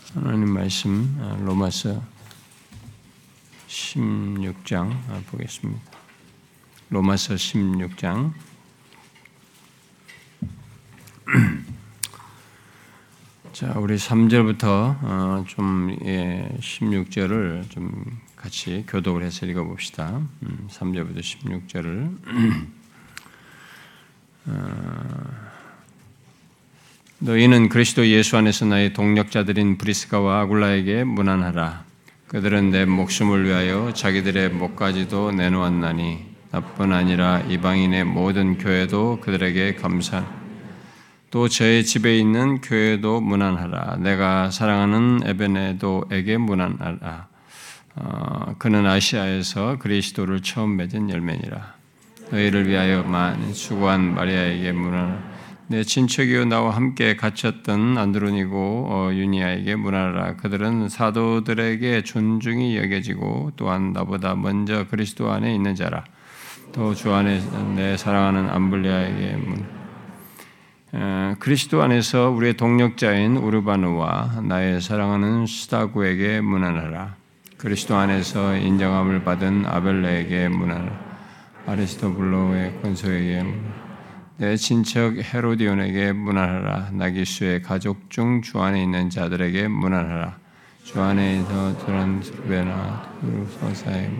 하나님 말씀 로마서 16장 보겠습니다. 로마서 16장 자, 우리 3절부터 16절을 좀 같이 교독을 해서 읽어봅시다. 3절부터 16절을 너희는 그리스도 예수 안에서 나의 동력자들인 브리스가와 아굴라에게 문안하라. 그들은 내 목숨을 위하여 자기들의 목까지도 내놓았나니 나뿐 아니라 이방인의 모든 교회도 그들에게 감사. 또 저의 집에 있는 교회도 문안하라. 내가 사랑하는 에베네도에게 문안하라. 그는 아시아에서 그리스도를 처음 맺은 열매니라. 너희를 위하여 많이 수고한 마리아에게 문안하라. 내 친척이요 나와 함께 갇혔던 안드로니고 유니아에게 문안하라. 그들은 사도들에게 존중이 여겨지고 또한 나보다 먼저 그리스도 안에 있는 자라. 또 주 안에 내 사랑하는 암블리아에게 그리스도 안에서 우리의 동력자인 우르바누와 나의 사랑하는 스타구에게 문안하라. 그리스도 안에서 인정함을 받은 아벨레에게 문안하라. 아리스토블로의 권소에게 문안하라. 내 친척 헤로디온에게 문안하라. 나기수의 가족 중 주 안에 있는 자들에게 문안하라. 주 안에 있어 드란스베나 소사에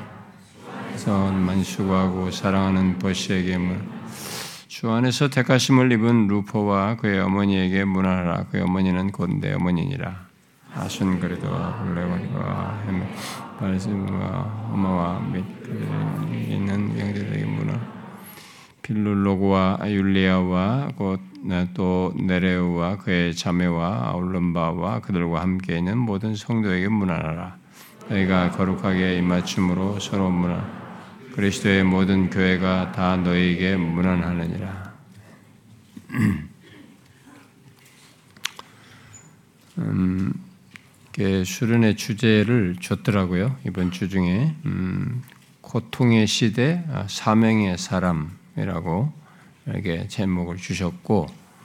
만 수고하고 사랑하는 버시에게 주 안에서 택하심을 입은 루포와 그의 어머니에게 문안하라. 그의 어머니는 곧 내 어머니니라. 아순그리도와 블레고니와 발스무와 호마와 및 있는 영들에게 문안하라. 필룰로고와 율리아와 곧 또 네레우와 그의 자매와 아울럼바와 그들과 함께 있는 모든 성도에게 문안하라. 너희가 거룩하게 입맞춤으로 서로 문안. 그리스도의 모든 교회가 다 너희에게 문안하느니라. 수련의 주제를 줬더라고요. 이번 주 중에 고통의 시대, 사명의 사람이라고 이렇게 제목을 주셨고,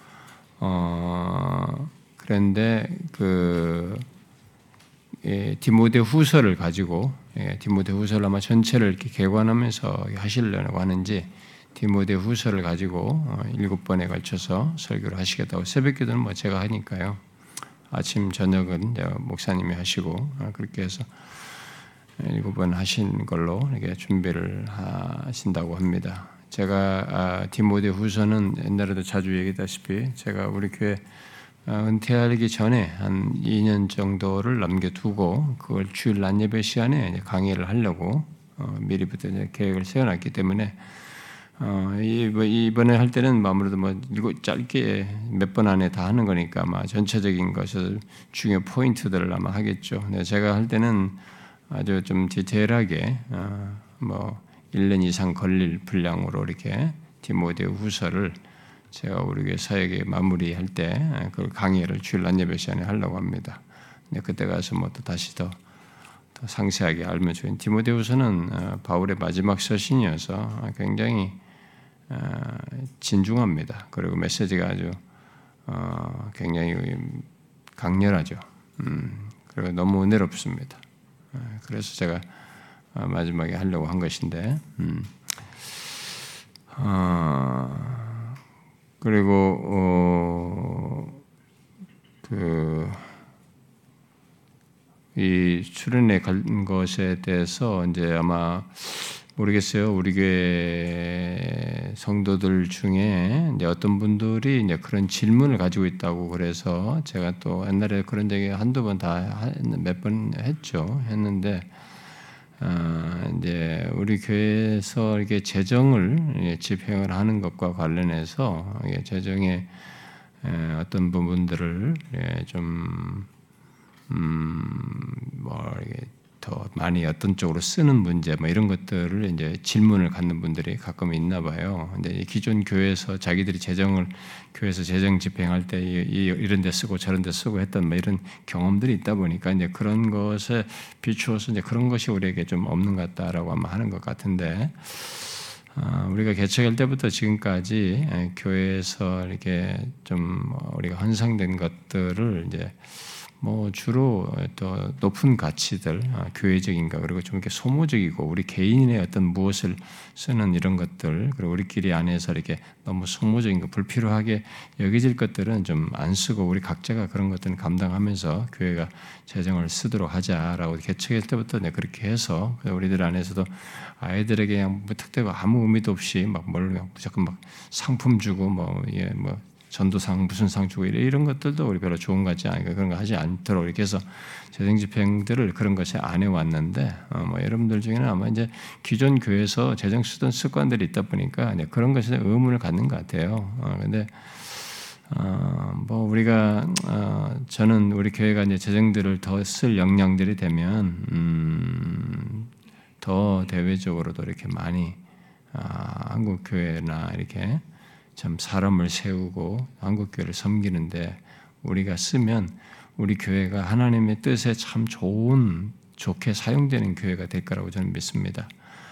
그런데 디모데 후서를 가지고 디모데 후서를 아마 전체를 이렇게 개관하면서 하시려고 하는지 디모데 후서를 가지고 7번에 걸쳐서 설교를 하시겠다고. 새벽기도는 제가 하니까요. 아침 저녁은 목사님이 하시고 그렇게 해서 7번 하신 걸로 이렇게 준비를 하신다고 합니다. 제가 디모데 후서는 옛날에도 자주 얘기했다시피 제가 우리 교회 은퇴하기 전에 한 2년 정도를 남겨두고 그걸 주일 낮 예배 시간에 강의를 하려고 미리부터 계획을 세워놨기 때문에 이번에 할 때는 아무래도 짧게 몇 번 안에 다 하는 거니까 아마 전체적인 것을 중요 포인트들을 아마 하겠죠. 제가 할 때는 아주 좀 디테일하게 1년 이상 걸릴 분량으로 이렇게 디모데 후서를 제가 우리 교회 사역에 마무리할 때 그 강의를 주일 낮 예배 시간에 하려고 합니다. 근데 그때 가서 또 다시 더 상세하게 알면 좋은. 디모데후서는 바울의 마지막 서신이어서 굉장히 진중합니다. 그리고 메시지가 아주 굉장히 강렬하죠. 그리고 너무 은혜롭습니다. 그래서 제가 마지막에 하려고 한 것인데. 그리고 이 수련회 간 것에 대해서 이제 아마 모르겠어요. 우리 교회 성도들 중에 이제 어떤 분들이 이제 그런 질문을 가지고 있다고 그래서 제가 또 옛날에 그런 얘기 한두 번 몇 번 했는데. 이제 우리 교회에서 이렇게 재정을 집행을 하는 것과 관련해서 재정의 어떤 부분들을 좀 더 많이 어떤 쪽으로 쓰는 문제 이런 것들을 이제 질문을 갖는 분들이 가끔 있나 봐요. 근데 기존 교회에서 자기들이 교회에서 재정 집행할 때 이런 데 쓰고 저런 데 쓰고 했던 이런 경험들이 있다 보니까 이제 그런 것에 비추어서 이제 그런 것이 우리에게 좀 없는 것 같다라고 아마 하는 것 같은데, 우리가 개척할 때부터 지금까지 교회에서 이렇게 좀 우리가 헌상된 것들을 이제 뭐 주로 또 높은 가치들, 교회적인 거, 그리고 좀 이렇게 소모적이고 우리 개인의 어떤 무엇을 쓰는 이런 것들, 그리고 우리끼리 안에서 이렇게 너무 소모적인 거, 불필요하게 여겨질 것들은 좀 안 쓰고 우리 각자가 그런 것들은 감당하면서 교회가 재정을 쓰도록 하자라고 개척할 때부터 그렇게 해서 우리들 안에서도 아이들에게 그냥 무턱대고 아무 의미도 없이 막 무조건 막 상품 주고 뭐 전도상 무슨 상 주고 이런 것들도 우리 별로 좋은 것 같지 않으니까 그런 거 하지 않도록 이렇게 해서 재정 집행들을 그런 것에 안 해왔는데 뭐 여러분들 중에는 아마 이제 기존 교회에서 재정 쓰던 습관들이 있다 보니까 그런 것에 의문을 갖는 것 같아요. 근데 뭐 우리가 저는 우리 교회가 이제 재정들을 더 쓸 역량들이 되면 더 대외적으로도 이렇게 많이 한국 교회나 이렇게 참 사람을 세우고 한국 교회를 섬기는데 우리가 쓰면 우리 교회가 하나님의 뜻에 참 좋게 사용되는 교회가 될 거라고 저는 믿습니다.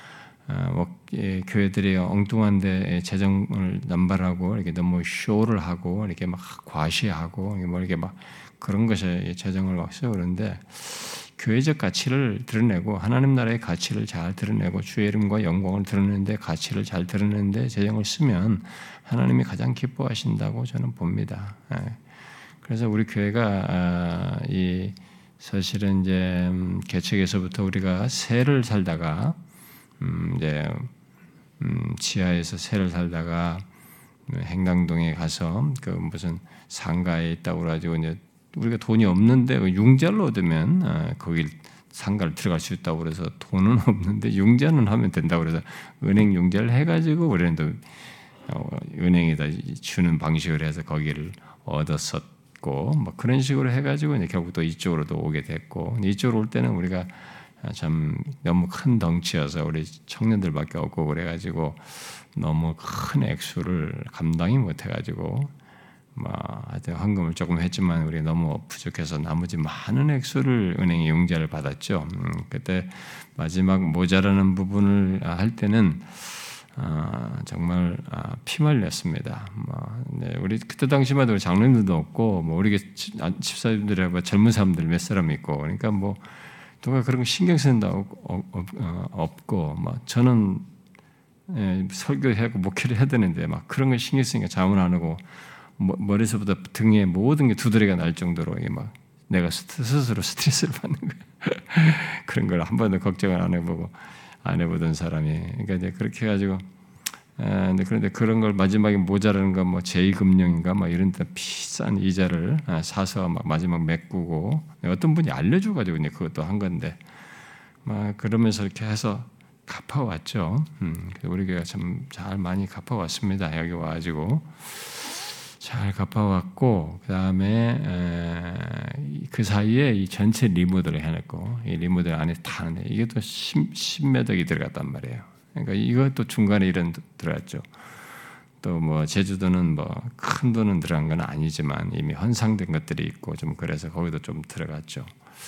교회들이 엉뚱한데 재정을 남발하고 이렇게 너무 쇼를 하고 이렇게 막 과시하고 뭐 이렇게 막 그런 것에 재정을 막 세우는데 교회적 가치를 드러내고 하나님 나라의 가치를 잘 드러내고 주의 이름과 영광을 드러내는데 가치를 잘 드러내는데 재정을 쓰면 하나님이 가장 기뻐하신다고 저는 봅니다. 그래서 우리 교회가 사실은 이제 개척에서부터 우리가 세를 살다가 이제 지하에서 세를 살다가 행당동에 가서 그 무슨 상가에 있다고 그래가지고 이제 우리가 돈이 없는데 융자를 얻으면 거기 상가를 들어갈 수 있다고 그래서 돈은 없는데 융자는 하면 된다고 그래서 은행 융자를 해가지고 우리는 또 은행에다 주는 방식으로 해서 거기를 얻었었고 뭐 그런 식으로 해가지고 이제 결국 또 이쪽으로도 오게 됐고 이쪽으로 올 때는 우리가 참 너무 큰 덩치여서 우리 청년들밖에 없고 그래가지고 너무 큰 액수를 감당이 못해가지고 하여튼 헌금을 조금 했지만 우리 너무 부족해서 나머지 많은 액수를 은행에 융자를 받았죠. 그때 마지막 모자라는 부분을 할 때는 정말 피말렸습니다. 우리 그때 당시만 해도 장로님들도 없고 우리 집사님들이 젊은 사람들 몇 사람 있고 그러니까 누가 그런 거 신경 쓰는 데 없고 저는 설교하고 목회를 해야 되는데 그런 거 신경 쓰니까 잠을 안 하고 머리서부터 등에 모든 게 두드러기가 날 정도로 내가 스스로 스트레스를 받는 거예요. 그런 걸 한 번도 걱정을 안 해보던 사람이 그러니까 이제 그렇게 해가지고 그런데 그런 걸 마지막에 모자라는 거 제2금융인가 이런 데 비싼 이자를 사서 마지막 메꾸고 어떤 분이 알려줘가지고 이제 그것도 한 건데 그러면서 이렇게 해서 갚아왔죠. 우리 교회가 참 잘 많이 갚아왔습니다. 여기 와가지고 잘 갚아왔고 그 다음에 그 사이에 이 전체 리모델을 해냈고 이 리모델 안에 다 하는데 이게 또 10몇 억이 들어갔단 말이에요. 그러니까 이것도 중간에 이런 들어갔죠. 또 제주도는 큰 돈은 들어간 건 아니지만 이미 헌상된 것들이 있고 좀 그래서 거기도 좀 들어갔죠.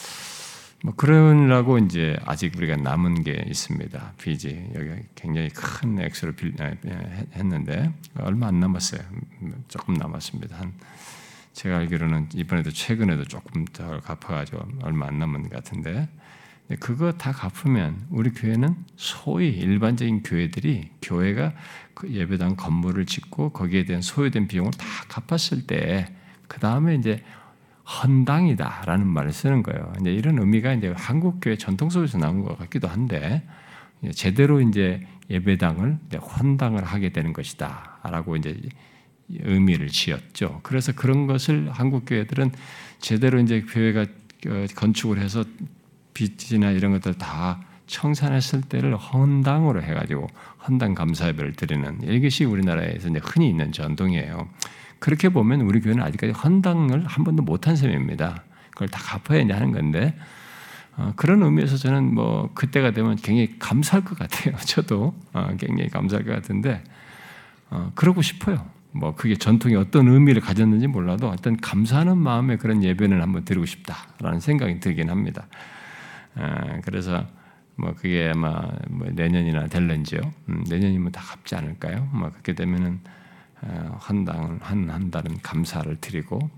그러려고 이제 아직 우리가 남은 게 있습니다. 빚이 여기 굉장히 큰 액수를 했는데 얼마 안 남았어요. 조금 남았습니다. 제가 알기로는 이번에도 최근에도 조금 더 갚아가지고 얼마 안 남은 것 같은데 그거 다 갚으면 우리 교회는 소위 일반적인 교회들이 교회가 그 예배당 건물을 짓고 거기에 대한 소요된 비용을 다 갚았을 때 그 다음에 이제 헌당이다라는 말을 쓰는 거예요. 이제 이런 의미가 이제 한국 교회 전통 속에서 나온 것 같기도 한데 제대로 이제 예배당을 헌당을 하게 되는 것이다라고 이제 의미를 지었죠. 그래서 그런 것을 한국 교회들은 제대로 이제 교회가 건축을 해서 빚이나 이런 것들 다 청산했을 때를 헌당으로 해가지고 헌당 감사예배를 드리는 이것이 우리나라에서 이제 흔히 있는 전통이에요. 그렇게 보면 우리 교회는 아직까지 헌당을 한 번도 못한 셈입니다. 그걸 다 갚아야 하는 건데 그런 의미에서 저는 그때가 되면 굉장히 감사할 것 같아요. 저도 굉장히 감사할 것 같은데 그러고 싶어요. 그게 전통이 어떤 의미를 가졌는지 몰라도 어떤 감사하는 마음에 그런 예배를 한번 드리고 싶다라는 생각이 들긴 합니다. 그래서 그게 아마 내년이나 될런지요. 내년이면 다 갚지 않을까요? 그렇게 되면은 헌당을 한다는 감사를 드리고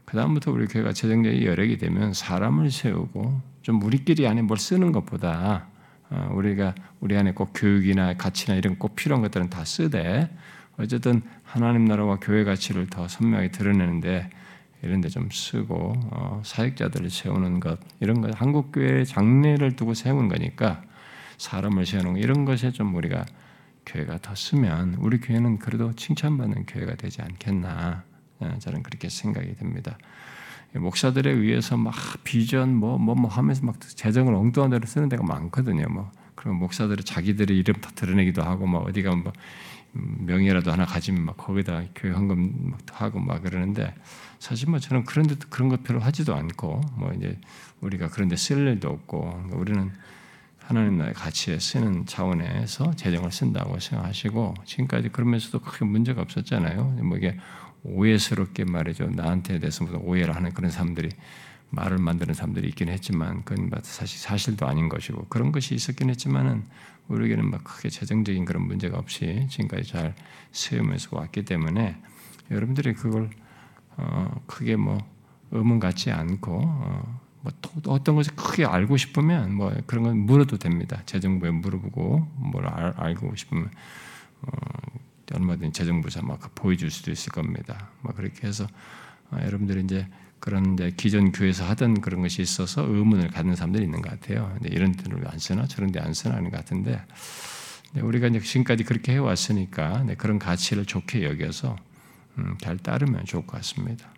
그다음부터 우리 교회가 재정적인 여력이 되면 사람을 세우고 좀 우리끼리 안에 뭘 쓰는 것보다 우리가 우리 안에 꼭 교육이나 가치나 이런 꼭 필요한 것들은 다 쓰되 어쨌든 하나님 나라와 교회 가치를 더 선명하게 드러내는데 이런 데 좀 쓰고 사역자들을 세우는 것 이런 것 한국 교회의 장래를 두고 세우는 거니까 사람을 세우는 것 이런 것에 좀 우리가 교회가 더 쓰면 우리 교회는 그래도 칭찬받는 교회가 되지 않겠나 저는 그렇게 생각이 듭니다. 목사들에 의해서 막 비전 뭐 하면서 막 재정을 엉뚱한 데로 쓰는 데가 많거든요. 그럼 목사들이 자기들의 이름 다 드러내기도 하고 막 어디가 뭐 명예라도 하나 가지면 막 거기다 교회 헌금 하고 막 그러는데 사실 뭐 저는 그런 것 별로 하지도 않고 뭐 이제 우리가 그런 데 쓸 일도 없고 우리는 하나님 나라의 가치에 쓰는 차원에서 재정을 쓴다고 생각하시고 지금까지 그러면서도 크게 문제가 없었잖아요. 뭐 이게 오해스럽게 말이죠. 나한테 대해서 무슨 오해를 하는 그런 사람들이 말을 만드는 사람들이 있긴 했지만 그건 사실 사실도 아닌 것이고 그런 것이 있었긴 했지만은 우리에게는 막 크게 재정적인 그런 문제가 없이 지금까지 잘 세우면서 왔기 때문에 여러분들이 그걸 크게 뭐 의문 갖지 않고 뭐 어떤 것을 크게 알고 싶으면 뭐 그런 건 물어도 됩니다. 재정부에 물어보고 뭘 알고 싶으면 얼마든지 재정부에서 막 보여줄 수도 있을 겁니다. 막 그렇게 해서 여러분들이 이제 그런데 기존 교회에서 하던 그런 것이 있어서 의문을 갖는 사람들이 있는 것 같아요. 근데 이런 데를 안 쓰나 저런 데 안 쓰나 하는 것 같은데 우리가 이제 지금까지 그렇게 해왔으니까 그런 가치를 좋게 여겨서 잘 따르면 좋을 것 같습니다.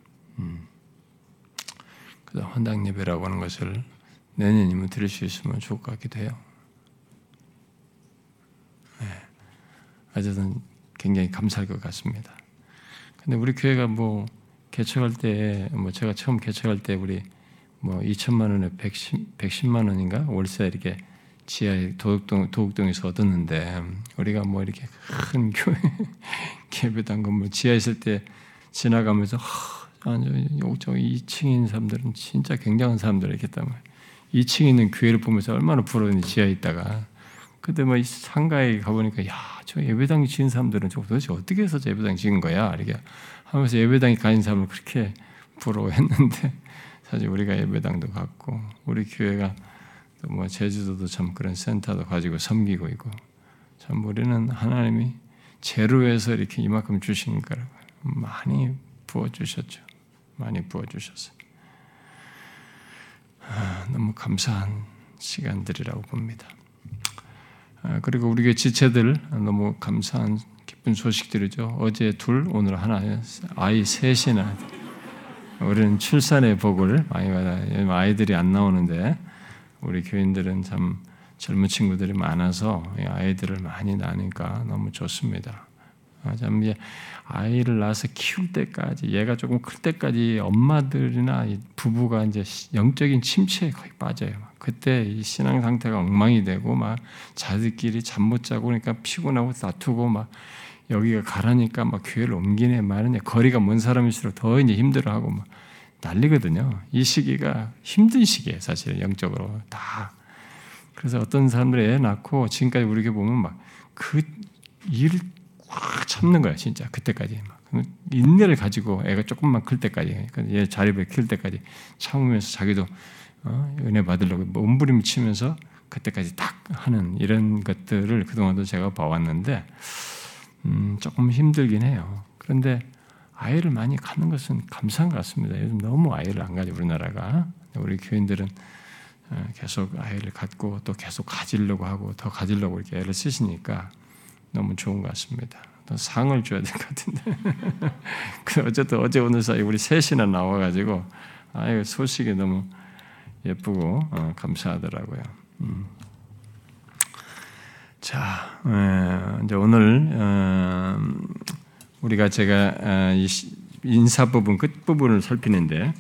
그래서 헌당 예배라고 하는 것을 내년이면 드릴 수 있으면 좋을 것 같기도 해요. 네. 어쨌든 굉장히 감사할 것 같습니다. 근데 우리 교회가 뭐 개척할 때, 뭐 제가 처음 개척할 때 우리 뭐 2천만 원에 110만 원인가 월세 이렇게 지하에 도곡동에서 얻었는데 우리가 뭐 이렇게 큰 교회 예배당 건물 지하에 있을 때 지나가면서 저 2층인 사람들은 진짜 굉장한 사람들이겠다. 2층에 있는 교회를 보면서 얼마나 부러운지 지하에 있다가 그때 뭐 상가에 가보니까 저 예배당 지은 사람들은 도대체 어떻게 해서 저 예배당 지은 거야? 이렇게 하면서 예배당에 가진 사람을 그렇게 부러워했는데 사실 우리가 예배당도 갖고 우리 교회가 또 뭐 제주도도 참 그런 센터도 가지고 섬기고 있고 참 우리는 하나님이 제로에서 이렇게 이만큼 주신 거라고 많이 부어주셨죠. 많이 부어주셨어요. 너무 감사한 시간들이라고 봅니다. 그리고 우리 교회 지체들 너무 감사한 기쁜 소식들이죠. 어제 둘, 오늘 하나, 아이 셋이나 우리는 출산의 복을 많이 받아요. 아이들이 안 나오는데 우리 교인들은 참 젊은 친구들이 많아서 아이들을 많이 낳으니까 너무 좋습니다. 참 아이를 낳아서 키울 때까지 얘가 조금 클 때까지 엄마들이나 부부가 이제 영적인 침체에 거의 빠져요. 그때 이 신앙 상태가 엉망이 되고 막 자들끼리 잠 못 자고 그러니까 피곤하고 다투고 막 여기가 가라니까 막 교회를 옮기네 말이네 거리가 먼 사람일수록 더 이제 힘들어하고 막 난리거든요. 이 시기가 힘든 시기예요, 사실 영적으로 다. 그래서 어떤 사람들이 애 낳고 지금까지 우리 교회 보면 막 그 일을 꽉 참는 거야, 진짜 그때까지 막 인내를 가지고 애가 조금만 클 때까지, 얘 자립을 키울 때까지 참으면서 자기도 은혜 받으려고 몸부림 치면서 그때까지 딱 하는 이런 것들을 그동안도 제가 봐왔는데 조금 힘들긴 해요. 그런데 아이를 많이 갖는 것은 감사한 것 같습니다. 요즘 너무 아이를 안 가지고 우리나라가 우리 교인들은 계속 아이를 갖고 또 계속 가지려고 하고 더 가지려고 이렇게 애를 쓰시니까 너무 좋은 것 같습니다. 또 상을 줘야 될 것 같은데 어쨌든 어제 오늘 사이 우리 셋이나 나와가지고 아유 소식이 너무 예쁘고 감사하더라고요. 자, 이제 오늘 우리가 제가 인사 부분 끝 부분을 살피는데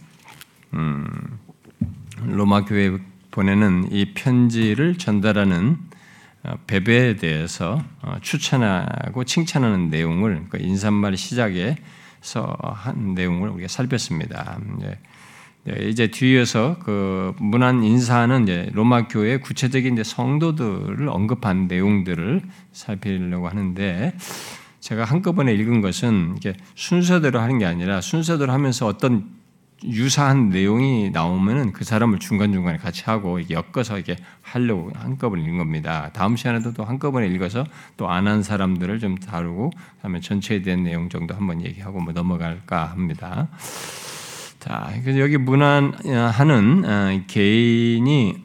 로마 교회에 보내는 이 편지를 전달하는 베베에 대해서 추천하고 칭찬하는 내용을 그 인사말 시작에서 한 내용을 우리가 살폈습니다. 이제 뒤에서 그 문안 인사하는 이제 로마 교회 구체적인 이제 성도들을 언급한 내용들을 살피려고 하는데 제가 한꺼번에 읽은 것은 이게 순서대로 하는 게 아니라 순서대로 하면서 어떤 유사한 내용이 나오면은 그 사람을 중간중간에 같이 하고 이게 엮어서 이게 하려고 한꺼번에 읽는 겁니다. 다음 시간에도 또 한꺼번에 읽어서 또 안 한 사람들을 좀 다루고 그다음에 전체에 대한 내용 정도 한번 얘기하고 뭐 넘어갈까 합니다. 자, 그래서 여기 문안하는 개인이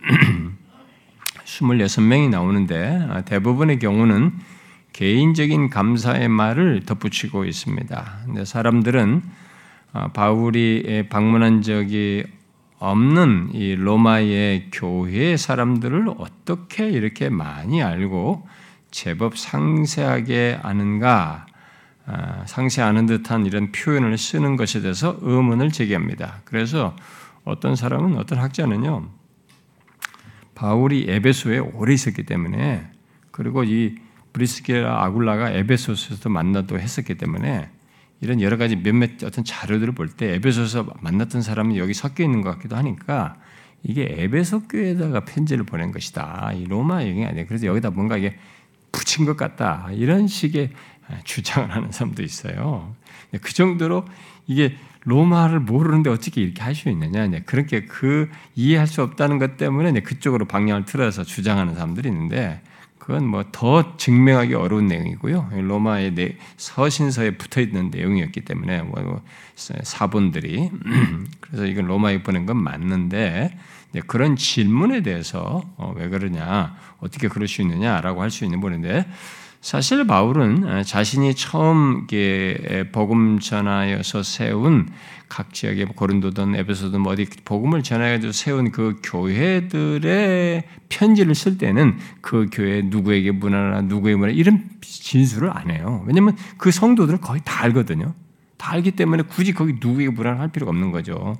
26명이 나오는데 대부분의 경우는 개인적인 감사의 말을 덧붙이고 있습니다. 근데 사람들은 바울이 방문한 적이 없는 이 로마의 교회 사람들을 어떻게 이렇게 많이 알고 제법 상세하게 아는가, 상세 아는 듯한 이런 표현을 쓰는 것에 대해서 의문을 제기합니다. 그래서 어떤 사람은, 어떤 학자는요, 바울이 에베소에 오래 있었기 때문에, 그리고 이 브리스길라 아굴라가 에베소서에서 만나도 했었기 때문에 이런 여러 가지 몇몇 어떤 자료들을 볼 때 에베소에서 만났던 사람이 여기 섞여 있는 것 같기도 하니까 이게 에베소 교회에다가 편지를 보낸 것이다. 이 로마 여행이 아니에요. 그래서 여기다 뭔가 이게 붙인 것 같다. 이런 식의 주장을 하는 사람도 있어요. 그 정도로 이게 로마를 모르는데 어떻게 이렇게 할 수 있느냐. 그렇게 이해할 수 없다는 것 때문에 그쪽으로 방향을 틀어서 주장하는 사람들이 있는데 그건 뭐 더 증명하기 어려운 내용이고요. 로마의 서신서에 붙어 있는 내용이었기 때문에 사본들이 그래서 이건 로마에 보낸 건 맞는데 그런 질문에 대해서 왜 그러냐, 어떻게 그럴 수 있느냐라고 할 수 있는 분인데 사실 바울은 자신이 처음 복음 전하여서 세운 각 지역의 고린도든 에베소든 어디 복음을 전하여서 세운 그 교회들의 편지를 쓸 때는 그 교회 누구에게 문하나 누구에게 문하나 이런 진술을 안 해요. 왜냐하면 그 성도들은 거의 다 알거든요. 다 알기 때문에 굳이 거기 누구에게 문하나 할 필요가 없는 거죠.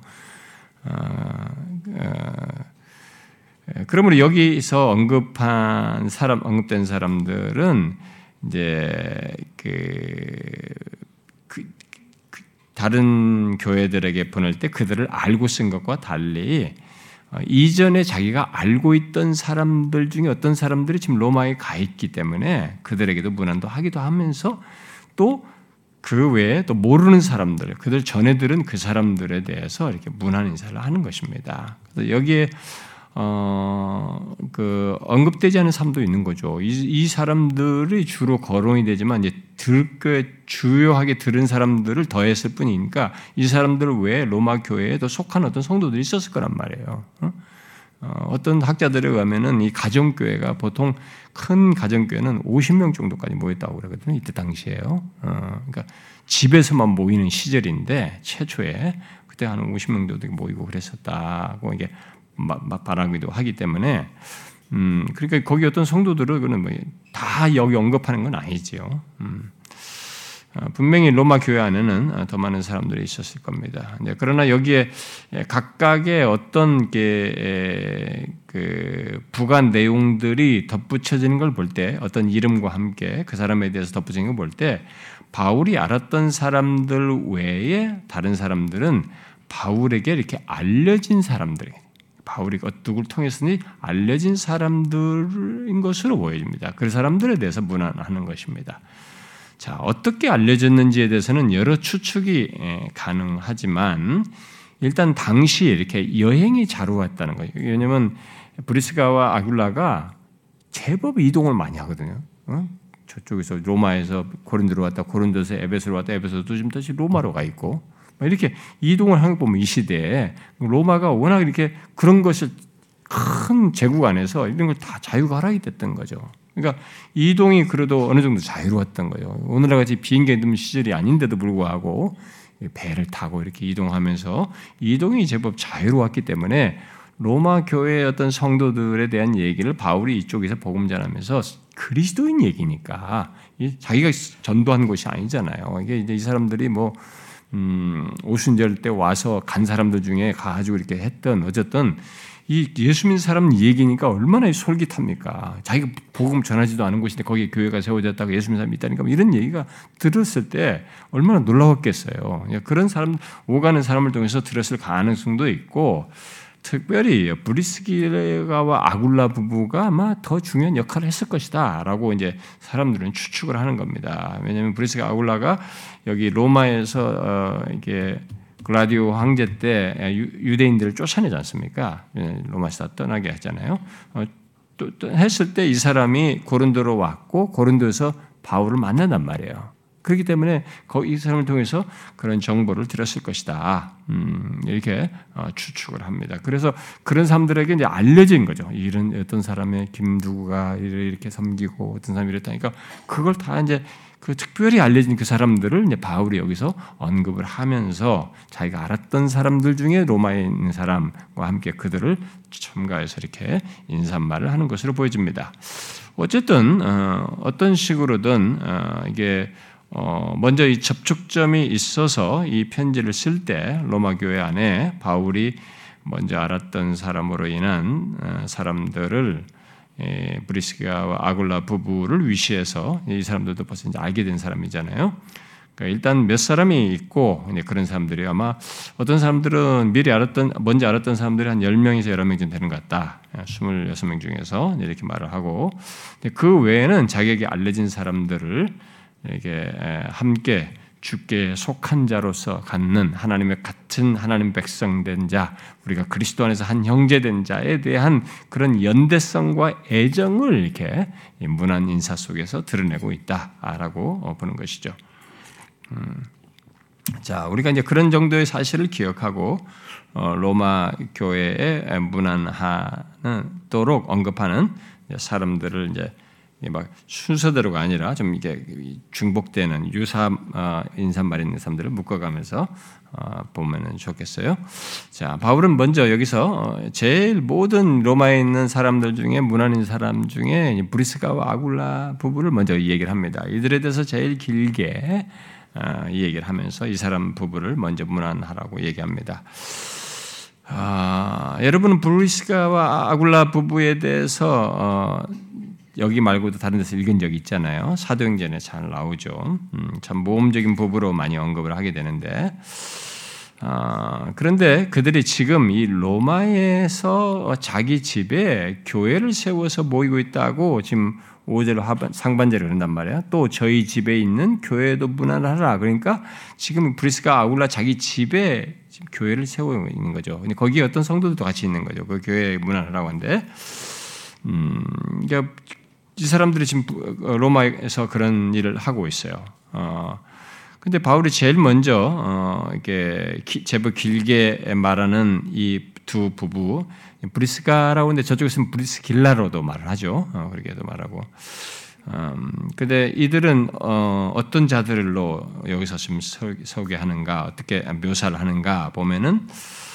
그러므로 여기서 언급된 사람들은 이제 다른 교회들에게 보낼 때 그들을 알고 쓴 것과 달리 이전에 자기가 알고 있던 사람들 중에 어떤 사람들이 지금 로마에 가 있기 때문에 그들에게도 문안도 하기도 하면서 또 그 외에 또 모르는 사람들, 그들 전에 들은 그 사람들에 대해서 이렇게 문안 인사를 하는 것입니다. 그래서 여기에 언급되지 않은 사람도 있는 거죠. 이 사람들이 주로 거론이 되지만 이제 주요하게 들은 사람들을 더했을 뿐이니까 이 사람들 외에 로마 교회에도 속한 어떤 성도들이 있었을 거란 말이에요. 어떤 학자들에 의하면은 이 가정교회가 보통 큰 가정교회는 50명 정도까지 모였다고 그러거든요. 이때 당시에요. 그러니까 집에서만 모이는 시절인데 최초에 그때 한 50명 정도 모이고 그랬었다고 이게 말하기도 하기 때문에 그러니까 거기 어떤 성도들을 그는 다 여기 언급하는 건 아니지요. 분명히 로마 교회 안에는 더 많은 사람들이 있었을 겁니다. 그러나 여기에 각각의 어떤 부관 내용들이 덧붙여지는 걸 볼 때, 어떤 이름과 함께 그 사람에 대해서 덧붙이는 걸 볼 때, 바울이 알았던 사람들 외에 다른 사람들은 바울에게 이렇게 알려진 사람들이에요. 바울이 누구를 통해서니 알려진 사람들인 것으로 보여집니다. 그 사람들에 대해서 문안하는 것입니다. 자, 어떻게 알려졌는지에 대해서는 여러 추측이 가능하지만 일단 당시에 이렇게 여행이 자루왔다는 거예요. 왜냐하면 브리스가와 아굴라가 제법 이동을 많이 하거든요. 저쪽에서 로마에서 고린도로 왔다, 고린도에서 에베소로 왔다, 에베소도 지금 다시 로마로 가 있고 이렇게 이동을 하는 거 보면 이 시대에 로마가 워낙 이렇게 그런 것을 큰 제국 안에서 이런 걸 다 자유가 허락이 됐던 거죠. 그러니까 이동이 그래도 어느 정도 자유로웠던 거예요. 오늘날 같이 비행기 있는 시절이 아닌데도 불구하고 배를 타고 이렇게 이동하면서 이동이 제법 자유로웠기 때문에 로마 교회의 어떤 성도들에 대한 얘기를 바울이 이쪽에서 복음 전하면서 그리스도인 얘기니까 자기가 전도한 것이 아니잖아요. 이게 이제 이 사람들이 오순절 때 와서 간 사람들 중에 가가지고 이렇게 했던 어쨌든 이 예수 믿는 사람 얘기니까 얼마나 솔깃합니까? 자기가 복음 전하지도 않은 곳인데 거기에 교회가 세워졌다고 예수 믿는 사람이 있다니까 이런 얘기가 들었을 때 얼마나 놀라웠겠어요. 그런 사람 오가는 사람을 통해서 들었을 가능성도 있고 특별히 브리스길라와 아굴라 부부가 아마 더 중요한 역할을 했을 것이다라고 이제 사람들은 추측을 하는 겁니다. 왜냐하면 브리스가 아굴라가 여기 로마에서 이게 글라디오 황제 때 유대인들을 쫓아내지 않습니까? 로마에서 떠나게 했잖아요. 또 했을 때 이 사람이 고린도로 왔고 고린도에서 바울을 만난단 말이에요. 그렇기 때문에 이 사람을 통해서 그런 정보를 들었을 것이다. 이렇게 추측을 합니다. 그래서 그런 사람들에게 이제 알려진 거죠. 이런 어떤 사람의 김두구가 이렇게 섬기고 어떤 사람이 이랬다니까 그걸 다 이제 그 특별히 알려진 그 사람들을 이제 바울이 여기서 언급을 하면서 자기가 알았던 사람들 중에 로마에 있는 사람과 함께 그들을 첨가해서 이렇게 인사말을 하는 것으로 보여집니다. 어쨌든 어떤 식으로든 이게 먼저 이 접촉점이 있어서 이 편지를 쓸 때 로마 교회 안에 바울이 먼저 알았던 사람으로 인한 사람들을 브리스가와 아굴라 부부를 위시해서 이 사람들도 벌써 이제 알게 된 사람이잖아요. 그러니까 일단 몇 사람이 있고 그런 사람들이 아마 어떤 사람들은 먼저 알았던 사람들이 한 10명에서 11명쯤 되는 것 같다. 26명 중에서 이렇게 말을 하고 그 외에는 자기에게 알려진 사람들을 이렇게 함께 주께 속한 자로서 갖는 하나님의 같은 하나님 백성 된 자, 우리가 그리스도 안에서 한 형제 된 자에 대한 그런 연대성과 애정을 이렇게 문안 인사 속에서 드러내고 있다라고 보는 것이죠. 자, 우리가 이제 그런 정도의 사실을 기억하고 로마 교회에 문안하도록 언급하는 사람들을 이제 막 순서대로가 아니라 좀 이게 중복되는 유사 인사말 있는 사람들을 묶어가면서 보면은 좋겠어요. 자, 바울은 먼저 여기서 제일 모든 로마에 있는 사람들 중에 문안인 사람 중에 브리스가와 아굴라 부부를 먼저 얘기를 합니다. 이들에 대해서 제일 길게 이 얘기를 하면서 이 사람 부부를 먼저 문안하라고 얘기합니다. 여러분은 브리스가와 아굴라 부부에 대해서 여기 말고도 다른 데서 읽은 적이 있잖아요. 사도행전에 잘 나오죠. 참 모험적인 부부로 많이 언급을 하게 되는데 그런데 그들이 지금 이 로마에서 자기 집에 교회를 세워서 모이고 있다고 지금 5절 상반절에 그런단 말이에요. 또 저희 집에 있는 교회도 문안하라. 그러니까 지금 브리스가 아굴라 자기 집에 지금 교회를 세우고 있는 거죠. 근데 거기에 어떤 성도들도 같이 있는 거죠. 그 교회에 문안하라고 하는데 그러니까 이 사람들이 지금 로마에서 그런 일을 하고 있어요. 근데 바울이 제일 먼저 이게 제법 길게 말하는 이 두 부부 브리스가라고 하는데 저쪽에서는 브리스길라로도 말을 하죠. 그렇게도 말하고. 근데 이들은 어떤 자들로 여기서 지금 소개하는가, 어떻게 묘사를 하는가 보면은.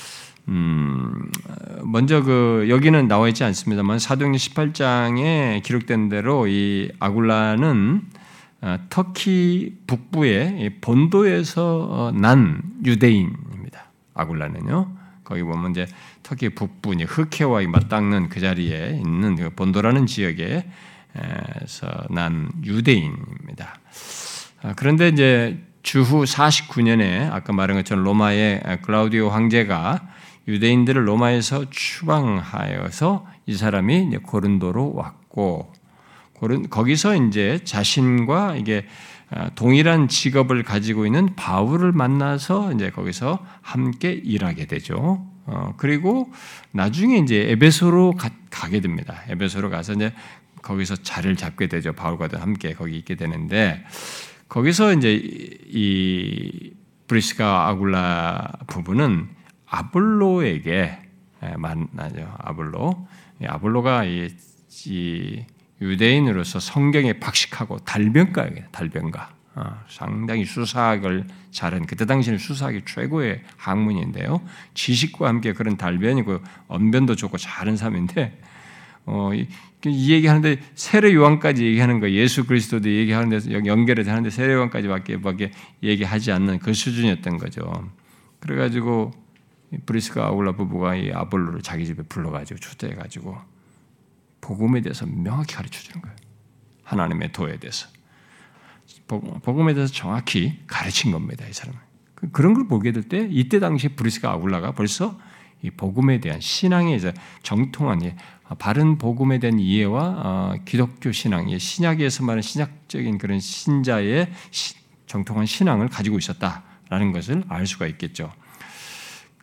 먼저 여기는 나와 있지 않습니다만 사도행전 18장에 기록된 대로 이 아굴라는 터키 북부의 본도에서 난 유대인입니다. 아굴라는요. 거기 보면 이제 터키 북부 흑해와 맞닿는 그 자리에 있는 본도라는 지역에서 난 유대인입니다. 그런데 이제 주후 49년에 아까 말한 것처럼 로마의 클라우디오 황제가 유대인들을 로마에서 추방하여서 이 사람이 이제 고린도로 왔고 거기서 이제 자신과 이게 동일한 직업을 가지고 있는 바울을 만나서 이제 거기서 함께 일하게 되죠. 그리고 나중에 이제 에베소로 가게 됩니다. 에베소로 가서 이제 거기서 자리를 잡게 되죠. 바울과도 함께 거기 있게 되는데 거기서 이제 이 브리스가 아굴라 부부는 아볼로에게 만나죠. 아볼로가 이 유대인으로서 성경에 박식하고 달변가예요. 달변가. 상당히 수사학을 잘한 그때 당시에는 수사학이 최고의 학문인데요. 지식과 함께 그런 달변이고 언변도 좋고 잘한 사람인데 이 얘기하는데 세례 요한까지 얘기하는 거 예수 그리스도도 얘기하는데 연결해서 하는데 세례 요한까지밖에 얘기하지 않는 그 수준이었던 거죠. 그래가지고 브리스가 아굴라 부부가 이 아볼로를 자기 집에 불러가지고 초대해가지고 복음에 대해서 명확히 가르쳐 주는 거예요. 하나님의 도에 대해서 복음에 대해서 정확히 가르친 겁니다. 이 사람은 그런 걸 보게 될 때 이때 당시 브리스가 아굴라가 벌써 이 복음에 대한 신앙에 이제 정통한 바른 복음에 대한 이해와 기독교 신앙, 신약에서 말하는 신약적인 그런 신자의 정통한 신앙을 가지고 있었다라는 것을 알 수가 있겠죠.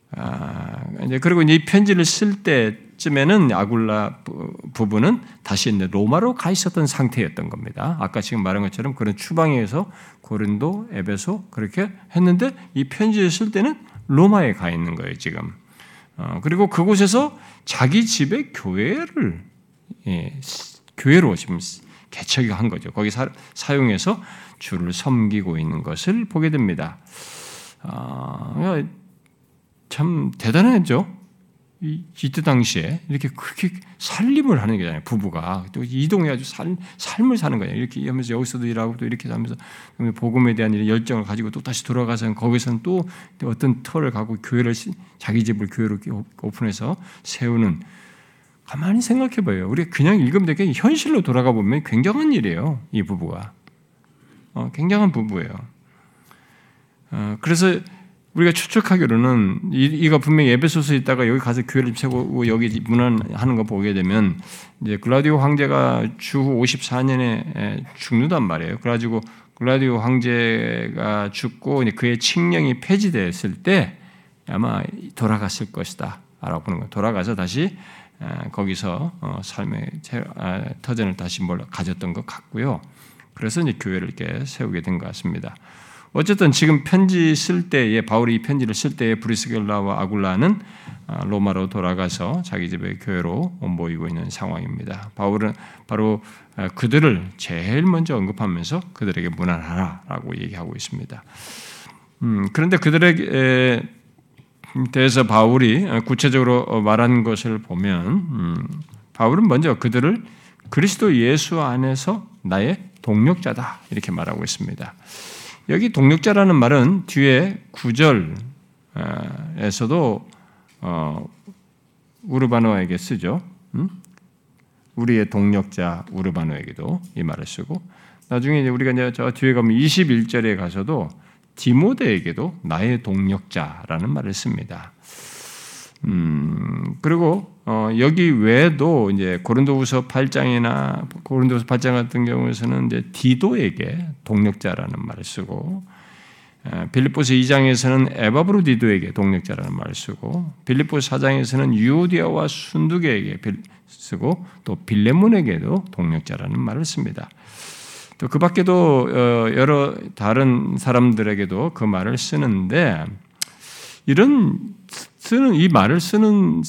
이제 그리고 이 편지를 쓸 때쯤에는 아굴라 부부는 다시 이제 로마로 가 있었던 상태였던 겁니다. 아까 지금 말한 것처럼 그런 추방에서 고린도, 에베소 그렇게 했는데 이 편지를 쓸 때는 로마에 가 있는 거예요, 지금. 그리고 그곳에서 자기 집의 교회로 지금 개척한 거죠. 거기 사용해서 주를 섬기고 있는 것을 보게 됩니다. 참 대단했죠. 이때 당시에 이렇게 그렇게 살림을 하는 거잖아요. 부부가 또 이동해가지고 삶을 사는 거예요. 이렇게 하면서 여기서도 일하고 또 이렇게 하면서 복음에 대한 열정을 가지고 또 다시 돌아가서 거기서는 또 어떤 터를 가고 교회를 자기 집을 교회로 오픈해서 세우는. 가만히 생각해봐요. 우리가 그냥 읽으면 되게 현실로 돌아가 보면 굉장한 일이에요. 이 부부가 굉장한 부부예요. 그래서 우리가 추측하기로는 이가 분명히 에베소서에 있다가 여기 가서 교회를 세우고 여기 문안하는 거 보게 되면 이제 글라디오 황제가 주후 54년에 죽는단 말이에요. 그래가지고 글라디오 황제가 죽고 그의 칙령이 폐지됐을 때 아마 돌아갔을 것이다. 알아보는 거. 돌아가서 다시 거기서 삶의 터전을 다시 가졌던 것 같고요. 그래서 이제 교회를 이렇게 세우게 된 것 같습니다. 어쨌든 지금 편지 쓸 때에 바울이 이 편지를 쓸 때에 브리스길라와 아굴라는 로마로 돌아가서 자기 집의 교회로 모이고 있는 상황입니다. 바울은 바로 그들을 제일 먼저 언급하면서 그들에게 문안하라라고 얘기하고 있습니다. 그런데 그들에게 대해서 바울이 구체적으로 말한 것을 보면 바울은 먼저 그들을 그리스도 예수 안에서 나의 동력자다 이렇게 말하고 있습니다. 여기 동력자라는 말은 뒤에 9절에서도 우르바노에게 쓰죠. 우리의 동력자 우르바노에게도 이 말을 쓰고 나중에 이제 우리가 이제 저 뒤에 가면 21절에 가서도 디모데에게도 나의 동력자라는 말을 씁니다. 그리고 여기 외에도 이제 고린도후서 8장이나 고린도후서 8장 같은 경우에서는 이제 디도에게 동력자라는 말을 쓰고 빌립보서 2장에서는 에바브로디도에게 동력자라는 말을 쓰고 빌립보서 4장에서는 유오디아와 순두계에게 쓰고 또 빌레몬에게도 동력자라는 말을 씁니다. 또 그 밖에도 여러 다른 사람들에게도 그 말을 쓰는데 이 말을 쓰는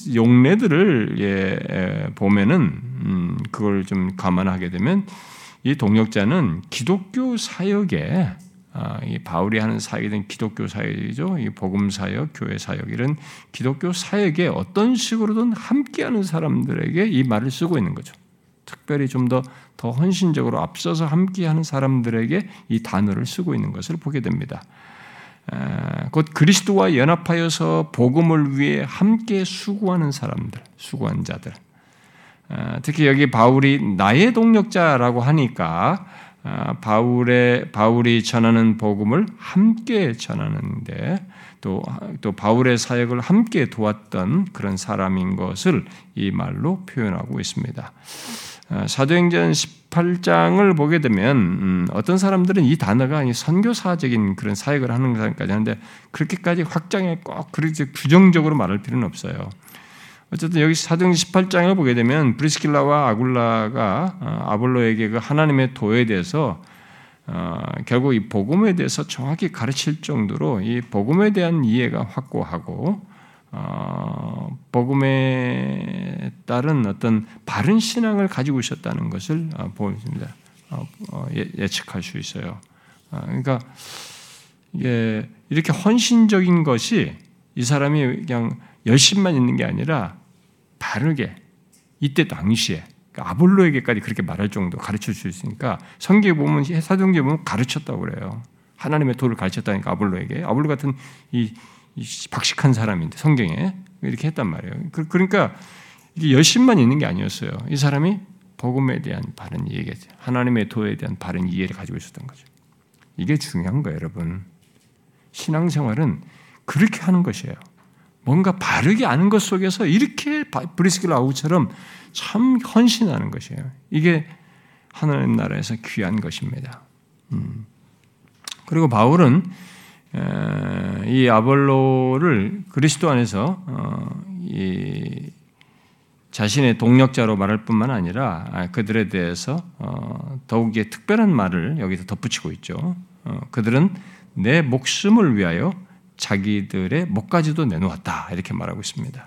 용례들을 보면은 그걸 좀 감안하게 되면 이 동력자는 기독교 사역에 이 바울이 하는 사역이든 기독교 사역이죠. 이 복음 사역, 교회 사역 이런 기독교 사역에 어떤 식으로든 함께하는 사람들에게 이 말을 쓰고 있는 거죠. 특별히 좀 더 헌신적으로 앞서서 함께하는 사람들에게 이 단어를 쓰고 있는 것을 보게 됩니다. 곧 그리스도와 연합하여서 복음을 위해 함께 수고하는 사람들, 수고한 자들. 특히 여기 바울이 나의 동력자라고 하니까 바울이 전하는 복음을 함께 전하는데 또 바울의 사역을 함께 도왔던 그런 사람인 것을 이 말로 표현하고 있습니다. 사도행전 18장을 보게 되면 어떤 사람들은 이 단어가 선교사적인 그런 사역을 하는 사람까지 하는데 그렇게까지 확장해 꼭 그렇게 규정적으로 말할 필요는 없어요. 어쨌든 여기 사도행전 18장을 보게 되면 브리스길라와 아굴라가 아볼로에게 그 하나님의 도에 대해서 결국 이 복음에 대해서 정확히 가르칠 정도로 이 복음에 대한 이해가 확고하고 복음에 따른 어떤 바른 신앙을 가지고 있었다는 것을 보입니다. 예측할 수 있어요. 그러니까 이게 이렇게 헌신적인 것이 이 사람이 그냥 열심만 있는 게 아니라 바르게 이때 당시에 아볼로에게까지 그렇게 말할 정도 가르칠 수 있으니까 성경에 보면 사도행전에 보면 가르쳤다고 그래요. 하나님의 도를 가르쳤다니까 아볼로에게. 아볼로 같은 이 박식한 사람인데 성경에 이렇게 했단 말이에요. 그러니까 이게 열심만 있는 게 아니었어요. 이 사람이 복음에 대한 바른 이해, 하나님의 도에 대한 바른 이해를 가지고 있었던 거죠. 이게 중요한 거예요, 여러분. 신앙생활은 그렇게 하는 것이에요. 뭔가 바르게 아는 것 속에서 이렇게 브리스길라 아우처럼 참 헌신하는 것이에요. 이게 하나님 나라에서 귀한 것입니다. 그리고 바울은 이 아볼로를 그리스도 안에서 자신의 동력자로 말할 뿐만 아니라 그들에 대해서 더욱이 특별한 말을 여기서 덧붙이고 있죠. 그들은 내 목숨을 위하여 자기들의 목까지도 내놓았다 이렇게 말하고 있습니다.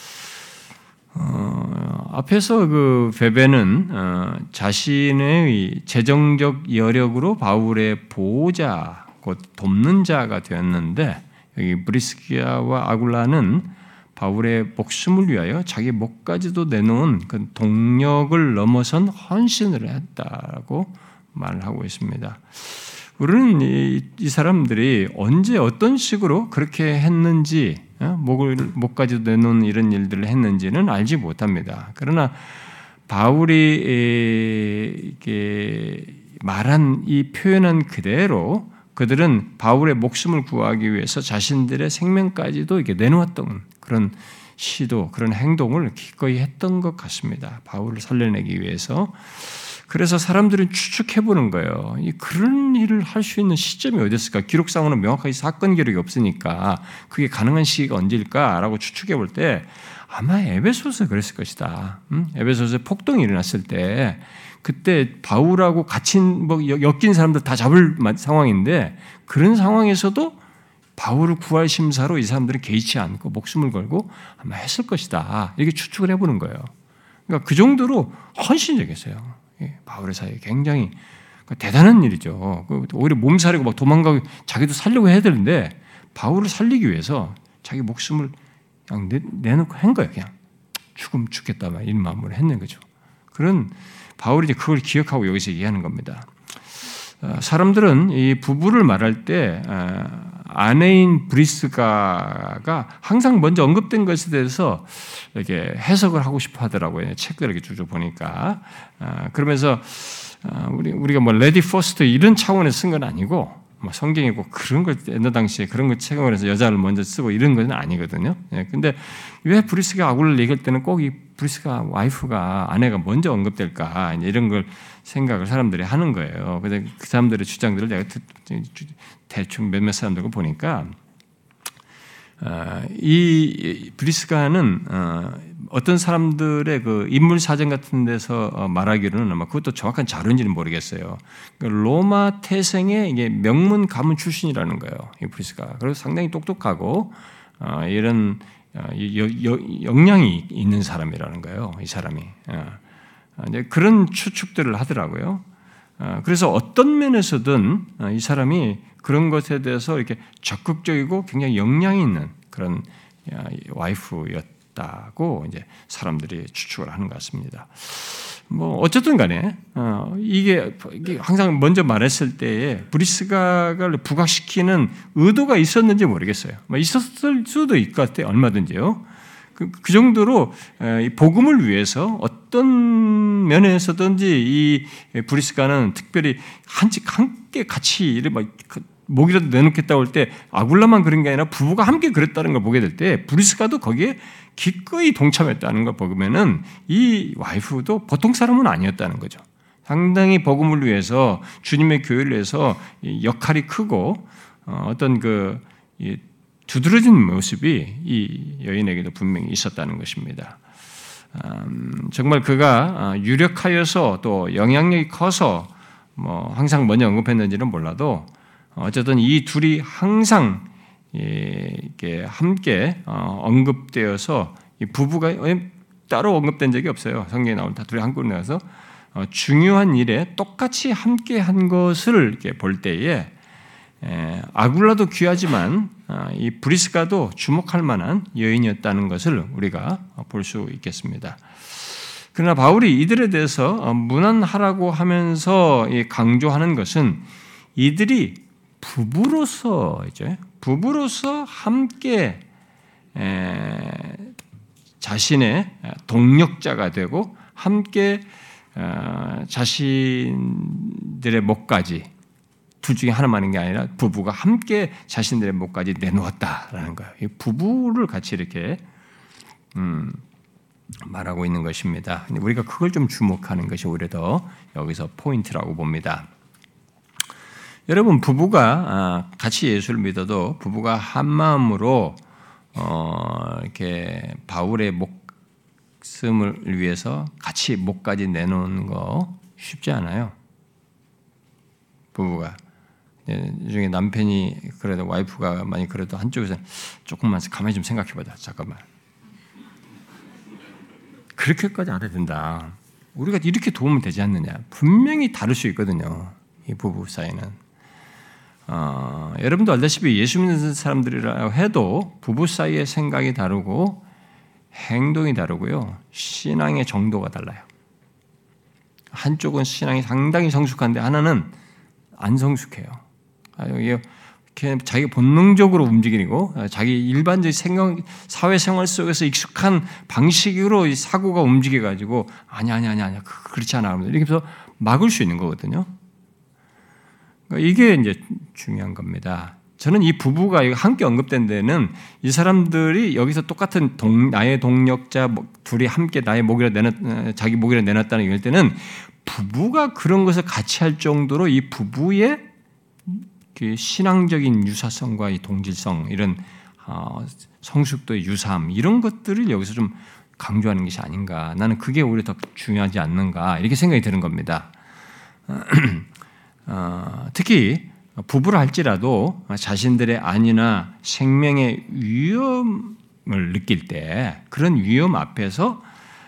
앞에서 그 베베는 자신의 재정적 여력으로 바울의 보호자, 곧 돕는 자가 되었는데 여기 브리스기아와 아굴라는 바울의 목숨을 위하여 자기 목까지도 내놓은 그 동력을 넘어선 헌신을 했다고 말을 하고 있습니다. 우리는 이 사람들이 언제 어떤 식으로 그렇게 했는지, 목까지도 내놓은 이런 일들을 했는지는 알지 못합니다. 그러나 바울이 이렇게 말한 이 표현한 그대로 그들은 바울의 목숨을 구하기 위해서 자신들의 생명까지도 이렇게 내놓았던 그런 시도, 그런 행동을 기꺼이 했던 것 같습니다. 바울을 살려내기 위해서. 그래서 사람들은 추측해보는 거예요. 그런 일을 할 수 있는 시점이 어디였을까? 기록상으로는 명확하게 사건 기록이 없으니까 그게 가능한 시기가 언제일까라고 추측해볼 때 아마 에베소서 그랬을 것이다. 에베소서 폭동이 일어났을 때 그때 바울하고 같이 엮인 사람들 다 잡을 상황인데 그런 상황에서도 바울을 구할 심사로 이 사람들은 개의치 않고 목숨을 걸고 아마 했을 것이다. 이렇게 추측을 해보는 거예요. 그러니까 그 정도로 헌신적이었어요. 바울의 사이에 굉장히 대단한 일이죠. 오히려 몸살이고 막 도망가고 자기도 살려고 해야 되는데 바울을 살리기 위해서 자기 목숨을 그냥 내놓고 한 거예요. 그냥 죽겠다 막 이런 마음으로 했는 거죠. 그런 바울이 이제 그걸 기억하고 여기서 얘기하는 겁니다. 사람들은 이 부부를 말할 때 아내인 브리스가가 항상 먼저 언급된 것에 대해서 이렇게 해석을 하고 싶어 하더라고요. 책들을 이렇게 쭉 보니까. 그러면서 우리가 뭐 레디 퍼스트 이런 차원에서 쓴 건 아니고 뭐 성경이고 그런 걸 옛날 당시에 그런 걸 책을 해서 여자를 먼저 쓰고 이런 건 아니거든요. 근데 왜 브리스가 아굴을 얘기할 때는 꼭 이 브리스가 와이프가 아내가 먼저 언급될까 이런 걸 생각을 사람들이 하는 거예요. 근데 그 사람들의 주장들을 내가 대충 몇몇 사람들과 보니까 이 브리스가는 어떤 사람들의 그 인물 사전 같은 데서 말하기로는 아마 그것도 정확한 자료인지는 모르겠어요. 로마 태생의 이게 명문 가문 출신이라는 거예요. 이 브리스가. 그래서 상당히 똑똑하고 이런 역량이 있는 사람이라는 거예요. 이 사람이. 그런 추측들을 하더라고요. 그래서 어떤 면에서든 이 사람이 그런 것에 대해서 이렇게 적극적이고 굉장히 역량이 있는 그런 와이프였다고 이제 사람들이 추측을 하는 것 같습니다. 뭐 어쨌든 간에 이게 항상 먼저 말했을 때에 브리스가를 부각시키는 의도가 있었는지 모르겠어요. 있었을 수도 있을 것 같아요. 얼마든지요. 그 정도로 복음을 위해서 어떤 면에서든지 이 브리스가는 특별히 함께 같이 목이라도 내놓겠다고 할 때 아굴라만 그런 게 아니라 부부가 함께 그랬다는 걸 보게 될 때 브리스가도 거기에 기꺼이 동참했다는 걸 보면은 이 와이프도 보통 사람은 아니었다는 거죠. 상당히 복음을 위해서 주님의 교회를 위해서 역할이 크고 어떤 그 두드러진 모습이 이 여인에게도 분명히 있었다는 것입니다. 정말 그가 유력하여서 또 영향력이 커서 뭐 항상 먼저 언급했는지는 몰라도 어쨌든 이 둘이 항상 이렇게 함께 언급되어서 이 부부가 따로 언급된 적이 없어요. 성경에 나오는 다 둘이 한꺼번에 나와서 중요한 일에 똑같이 함께 한 것을 이렇게 볼 때에 아굴라도 귀하지만 이 브리스가도 주목할 만한 여인이었다는 것을 우리가 볼 수 있겠습니다. 그러나 바울이 이들에 대해서 무난하라고 하면서 강조하는 것은 이들이 부부로서 함께 자신의 동력자가 되고 함께 자신들의 목까지 둘 중에 하나만인 게 아니라 부부가 함께 자신들의 목까지 내놓았다라는 거예요. 이 부부를 같이 이렇게 말하고 있는 것입니다. 우리가 그걸 좀 주목하는 것이 오히려 더 여기서 포인트라고 봅니다. 여러분 부부가 같이 예수를 믿어도 부부가 한 마음으로 이렇게 바울의 목숨을 위해서 같이 목까지 내놓는 거 쉽지 않아요. 부부가 중에 남편이 그래도 와이프가 많이 그래도 한쪽에서 조금만 가만히 좀 생각해보자. 잠깐만. 그렇게까지 안 해도 된다. 우리가 이렇게 도우면 되지 않느냐. 분명히 다를 수 있거든요. 이 부부 사이는. 여러분도 알다시피 예수 믿는 사람들이라 해도 부부 사이의 생각이 다르고 행동이 다르고요. 신앙의 정도가 달라요. 한쪽은 신앙이 상당히 성숙한데 하나는 안 성숙해요. 자기가 본능적으로 움직이고 자기 일반적인 사회생활 속에서 익숙한 방식으로 사고가 움직여가지고 아니야 그렇지 않아 이렇게 해서 막을 수 있는 거거든요. 이게 이제 중요한 겁니다. 저는 이 부부가 함께 언급된 데는 이 사람들이 여기서 똑같은 나의 동력자 둘이 함께 나의 자기 목이라 내놨다는 얘기할 때는 부부가 그런 것을 같이 할 정도로 이 부부의 그 신앙적인 유사성과 이 동질성 이런 성숙도의 유사함 이런 것들을 여기서 좀 강조하는 것이 아닌가. 나는 그게 오히려 더 중요하지 않는가 이렇게 생각이 드는 겁니다. 특히 부부라 할지라도 자신들의 안위나 생명의 위험을 느낄 때 그런 위험 앞에서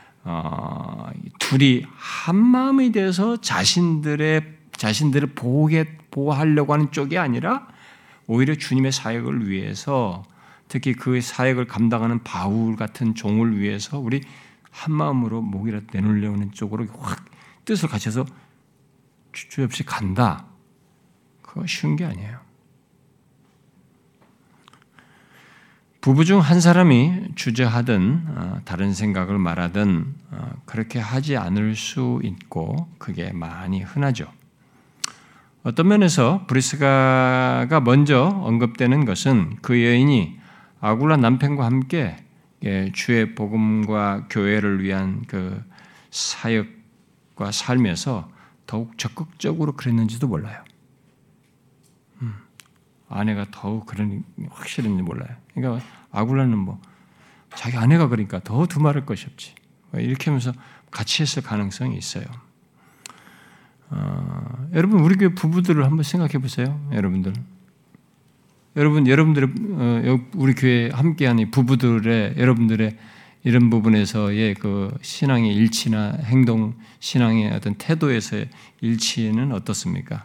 둘이 한 마음이 돼서 자신들을 보호하려고 하는 쪽이 아니라 오히려 주님의 사역을 위해서 특히 그 사역을 감당하는 바울 같은 종을 위해서 우리 한 마음으로 목이라도 내놓으려는 쪽으로 확 뜻을 갖춰서 주저없이 간다. 그거 쉬운 게 아니에요. 부부 중 한 사람이 주저하든 다른 생각을 말하든 그렇게 하지 않을 수 있고 그게 많이 흔하죠. 어떤 면에서 브리스가가 먼저 언급되는 것은 그 여인이 아굴라 남편과 함께 주의 복음과 교회를 위한 그 사역과 삶에서 더욱 적극적으로 그랬는지도 몰라요. 아내가 더욱 그런 확실한지 몰라요. 그러니까 아굴라는 자기 아내가 그러니까 더 두말할 것이 없지. 이렇게 하면서 같이 했을 가능성이 있어요. 여러분 우리 교회 부부들을 한번 생각해 보세요. 여러분들의 우리 교회 함께하는 부부들의 여러분들의 이런 부분에서의 그 신앙의 일치나 행동, 신앙의 어떤 태도에서의 일치는 어떻습니까?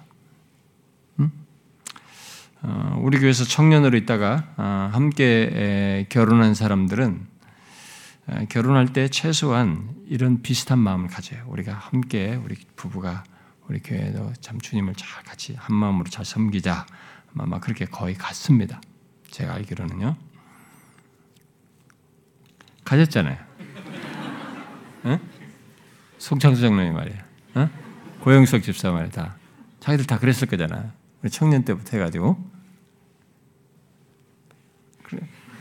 우리 교회에서 청년으로 있다가 함께 결혼한 사람들은 결혼할 때 최소한 이런 비슷한 마음을 가져요. 우리가 함께 우리 부부가 우리 교회도 참 주님을 잘 같이 한 마음으로 잘 섬기자. 아마 그렇게 거의 같습니다. 제가 알기로는요. 가졌잖아요. 응? 송창수 장로님 말이야. 응? 고영석 집사 말이야. 다 자기들 다 그랬을 거잖아. 우리 청년 때부터 해가지고. 그래.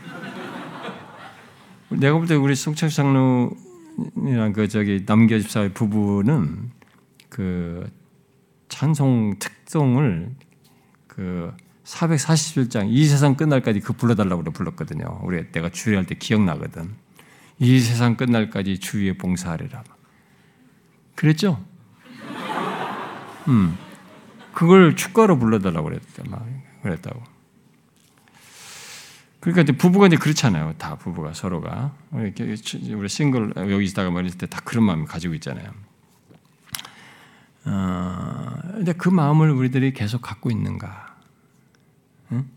내가 볼 때 우리 송창수 장로님이랑 남교 집사의 부부는 그 찬송 특송을 그 447장 이 세상 끝날까지 그 불러달라고 불렀거든요. 우리 내가 주례할 때 기억나거든. 이 세상 끝날까지 주위에 봉사하리라. 그랬죠? 그걸 축가로 불러달라고 그랬다고. 그러니까 이제 부부가 이제 그렇잖아요. 다 부부가 서로가 우리 싱글 여기 있다가 말했을 때 다 그런 마음을 가지고 있잖아요. 근데 그 마음을 우리들이 계속 갖고 있는가? 응?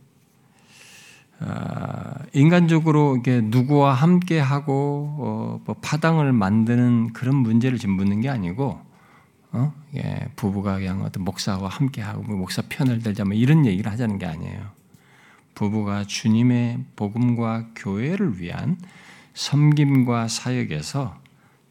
인간적으로 이게 누구와 함께 하고 파당을 만드는 그런 문제를 지금 묻는 게 아니고, 부부가 그냥 어떤 목사와 함께 하고 목사 편을 들자 이런 얘기를 하자는 게 아니에요. 부부가 주님의 복음과 교회를 위한 섬김과 사역에서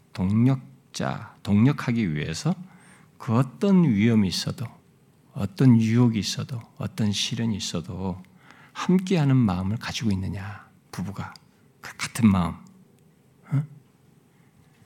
동력하기 위해서 그 어떤 위험이 있어도, 어떤 유혹이 있어도, 어떤 시련이 있어도 함께하는 마음을 가지고 있느냐, 부부가 그 같은 마음.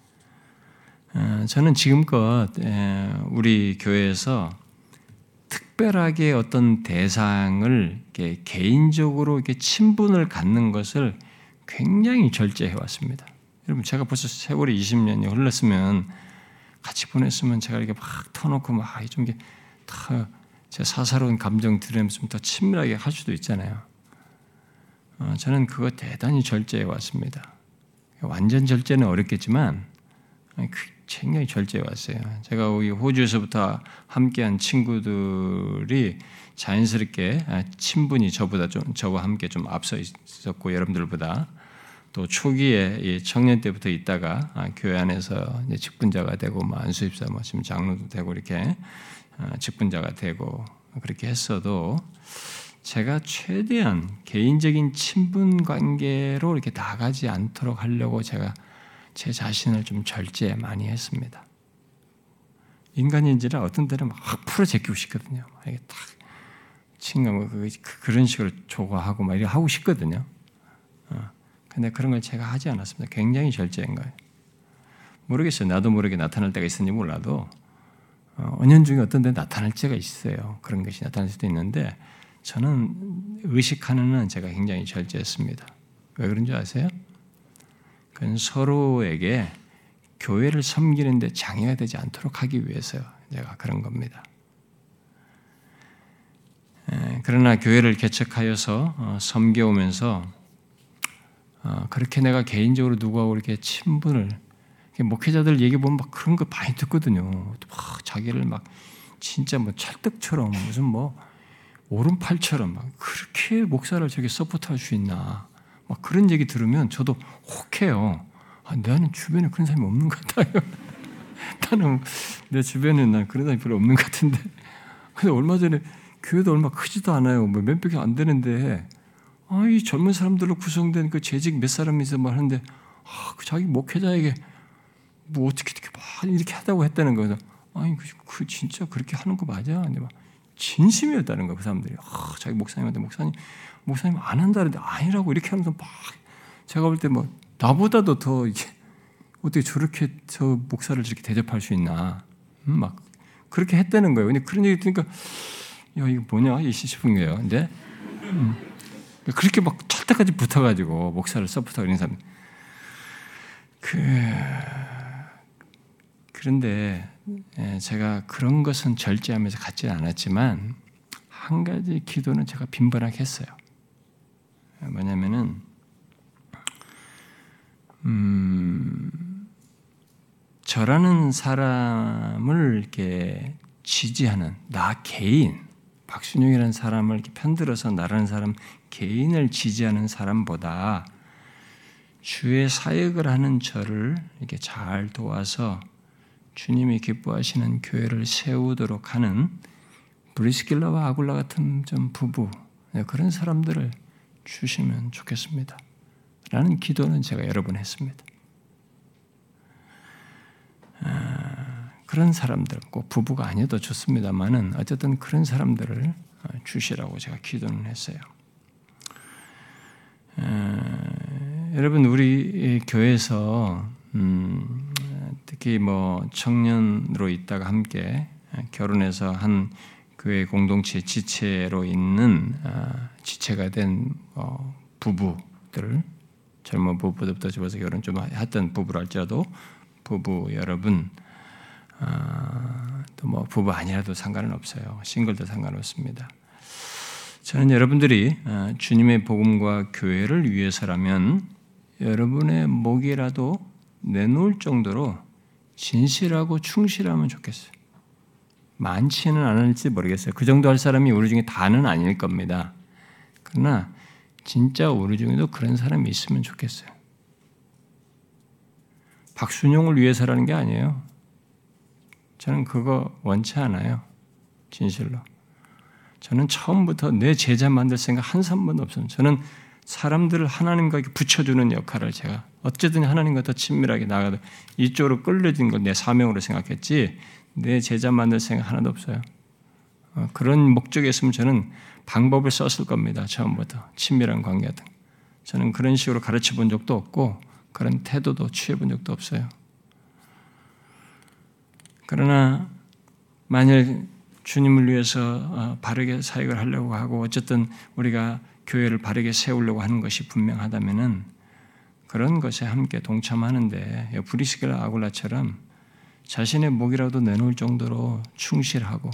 저는 지금껏 우리 교회에서 특별하게 어떤 대상을 이렇게 개인적으로 이렇게 친분을 갖는 것을 굉장히 절제해 왔습니다. 여러분, 제가 벌써 세월이 20년이 흘렀으면 같이 보냈으면 제가 이렇게 막 터놓고 막 좀 이게 다 제 사사로운 감정 들으면서 더 친밀하게 할 수도 있잖아요. 저는 그거 대단히 절제해 왔습니다. 완전 절제는 어렵겠지만 굉장히 절제해 왔어요. 제가 호주에서부터 함께한 친구들이 자연스럽게 친분이 저와 함께 좀 앞서 있었고 여러분들보다 또 초기에 청년 때부터 있다가 교회 안에서 이제 직분자가 되고 안수집사 지금 장로도 되고 이렇게 직분자가 되고 그렇게 했어도 제가 최대한 개인적인 친분 관계로 이렇게 나가지 않도록 하려고 제가 제 자신을 좀 절제 많이 했습니다. 인간인지라 어떤 때는 막 풀어 제끼고 싶거든요. 이게 딱 친구 그런 식으로 조과하고 막 이렇게 하고 싶거든요. 근데 그런 걸 제가 하지 않았습니다. 굉장히 절제한 거예요. 모르겠어요. 나도 모르게 나타날 때가 있었는지 몰라도 은연중에 어떤 데 나타날 때가 있어요. 그런 것이 나타날 수도 있는데 저는 의식하는 한 제가 굉장히 절제했습니다. 왜 그런 줄 아세요? 그건 서로에게 교회를 섬기는 데 장애가 되지 않도록 하기 위해서요. 제가 그런 겁니다. 그러나 교회를 개척하여서 섬겨오면서 그렇게 내가 개인적으로 누구하고 이렇게 친분을 목회자들 얘기 보면 막 그런 거 많이 듣거든요. 막 자기를 막 진짜 뭐 찰떡처럼 무슨 뭐 오른팔처럼 막 그렇게 목사를 저렇게 서포트할 수 있나? 막 그런 얘기 들으면 저도 혹해요. 나는 주변에 그런 사람이 없는 것 같아요. 나는 내 주변에 난 그런 사람이 별로 없는 것 같은데. 근데 얼마 전에 교회도 얼마 크지도 않아요. 뭐 몇 백이 안 되는데. 이 젊은 사람들로 구성된 그 재직 몇 사람이 있어 하는데 그 자기 목회자에게 뭐 어떻게 막 이렇게 하다고 했다는 거죠. 그 진짜 그렇게 하는 거 맞아? 근데 막 진심이었다는 거 그 사람들이. 자기 목사님한테 목사님 안 한다는데 아니라고 이렇게 하면서 막 제가 볼 때 뭐 나보다도 더 이게 어떻게 저렇게 저 목사를 저렇게 대접할 수 있나? 막 그렇게 했다는 거예요. 근데 그런 얘기 들으니까 야 이거 뭐냐 싶은 거예요. 근데 그렇게 막 찰 때까지 붙어가지고 목사를 서포트하고 이런 사람. 그런데 제가 그런 것은 절제하면서 갖지 않았지만 한 가지 기도는 제가 빈번하게 했어요. 뭐냐면은 저라는 사람을 이렇게 지지하는 나 개인, 박순영이라는 사람을 이렇게 편들어서 나라는 사람 개인을 지지하는 사람보다 주의 사역을 하는 저를 이렇게 잘 도와서 주님이 기뻐하시는 교회를 세우도록 하는 브리스길라와 아굴라 같은 좀 부부 그런 사람들을 주시면 좋겠습니다. 라는 기도는 제가 여러 번 했습니다. 그런 사람들, 꼭 부부가 아니어도 좋습니다만은 어쨌든 그런 사람들을 주시라고 제가 기도는 했어요. 여러분 우리 교회에서 특히 뭐 청년으로 있다가 함께 결혼해서 한 교회 공동체 지체로 있는 지체가 된 부부들, 젊은 부부들부터 집어서 결혼 좀 했던 부부랄지라도 부부 여러분, 또 뭐 부부 아니라도 상관은 없어요. 싱글도 상관없습니다. 저는 여러분들이 주님의 복음과 교회를 위해서라면 여러분의 목이라도 내놓을 정도로 진실하고 충실하면 좋겠어요. 많지는 않을지 모르겠어요. 그 정도 할 사람이 우리 중에 다는 아닐 겁니다. 그러나 진짜 우리 중에도 그런 사람이 있으면 좋겠어요. 박순용을 위해서라는 게 아니에요. 저는 그거 원치 않아요. 진실로. 저는 처음부터 내 제자 만들 생각 한 산번도 없습니다. 저는 사람들을 하나님과 붙여주는 역할을 제가 어쨌든 하나님과 더 친밀하게 나가도 이쪽으로 끌려진 걸 내 사명으로 생각했지 내 제자 만들 생각 하나도 없어요. 그런 목적이었으면 저는 방법을 썼을 겁니다. 처음부터 친밀한 관계 같은. 저는 그런 식으로 가르쳐 본 적도 없고 그런 태도도 취해 본 적도 없어요. 그러나 만일 주님을 위해서 바르게 사역을 하려고 하고 어쨌든 우리가 교회를 바르게 세우려고 하는 것이 분명하다면은 그런 것에 함께 동참하는데 브리스길라 아굴라처럼 자신의 목이라도 내놓을 정도로 충실하고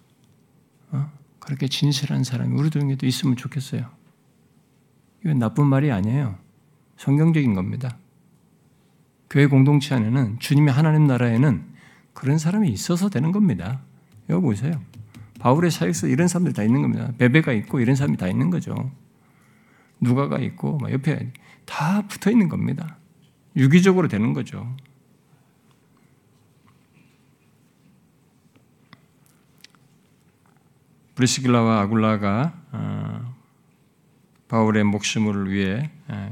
그렇게 진실한 사람이 우리 중에도 있으면 좋겠어요. 이건 나쁜 말이 아니에요. 성경적인 겁니다. 교회 공동체 안에는 주님의 하나님 나라에는 그런 사람이 있어서 되는 겁니다. 이거 보세요. 바울의 사역서 이런 사람들이 다 있는 겁니다. 베베가 있고 이런 사람이 다 있는 거죠. 누가가 있고 옆에 다 붙어 있는 겁니다. 유기적으로 되는 거죠. 브리스길라와 아굴라가 바울의 목숨을 위해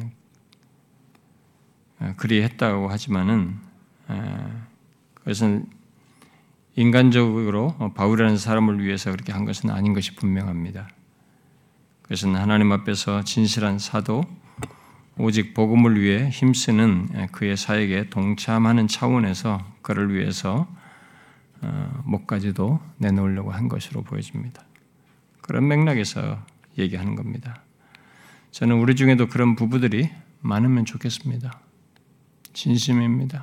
그리 했다고 하지만은 그것은 인간적으로 바울이라는 사람을 위해서 그렇게 한 것은 아닌 것이 분명합니다. 그것은 하나님 앞에서 진실한 사도, 오직 복음을 위해 힘쓰는 그의 사역에 동참하는 차원에서 그를 위해서 목까지도 내놓으려고 한 것으로 보여집니다. 그런 맥락에서 얘기하는 겁니다. 저는 우리 중에도 그런 부부들이 많으면 좋겠습니다. 진심입니다.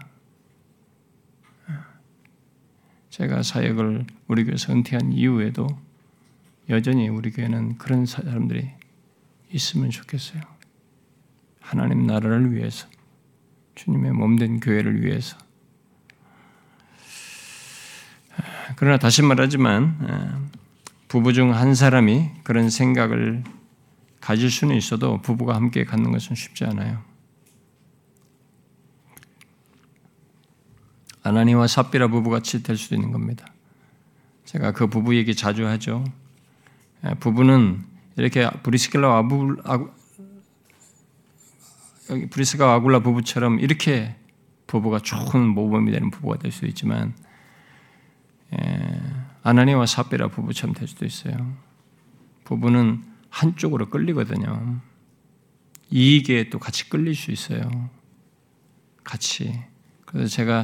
제가 사역을 우리 교회에서 은퇴한 이후에도 여전히 우리 교회는 그런 사람들이 있으면 좋겠어요. 하나님 나라를 위해서, 주님의 몸된 교회를 위해서. 그러나 다시 말하지만 부부 중 한 사람이 그런 생각을 가질 수는 있어도 부부가 함께 갖는 것은 쉽지 않아요. 아나니와 삽비라 부부같이 될 수도 있는 겁니다. 제가 그 부부 얘기 자주 하죠. 부부는 이렇게 브리스길라와 아굴라 부부처럼 이렇게 부부가 좋은 모범이 되는 부부가 될 수도 있지만 아나니와 삽비라 부부처럼 될 수도 있어요. 부부는 한쪽으로 끌리거든요. 이익에 또 같이 끌릴 수 있어요. 같이. 그래서 제가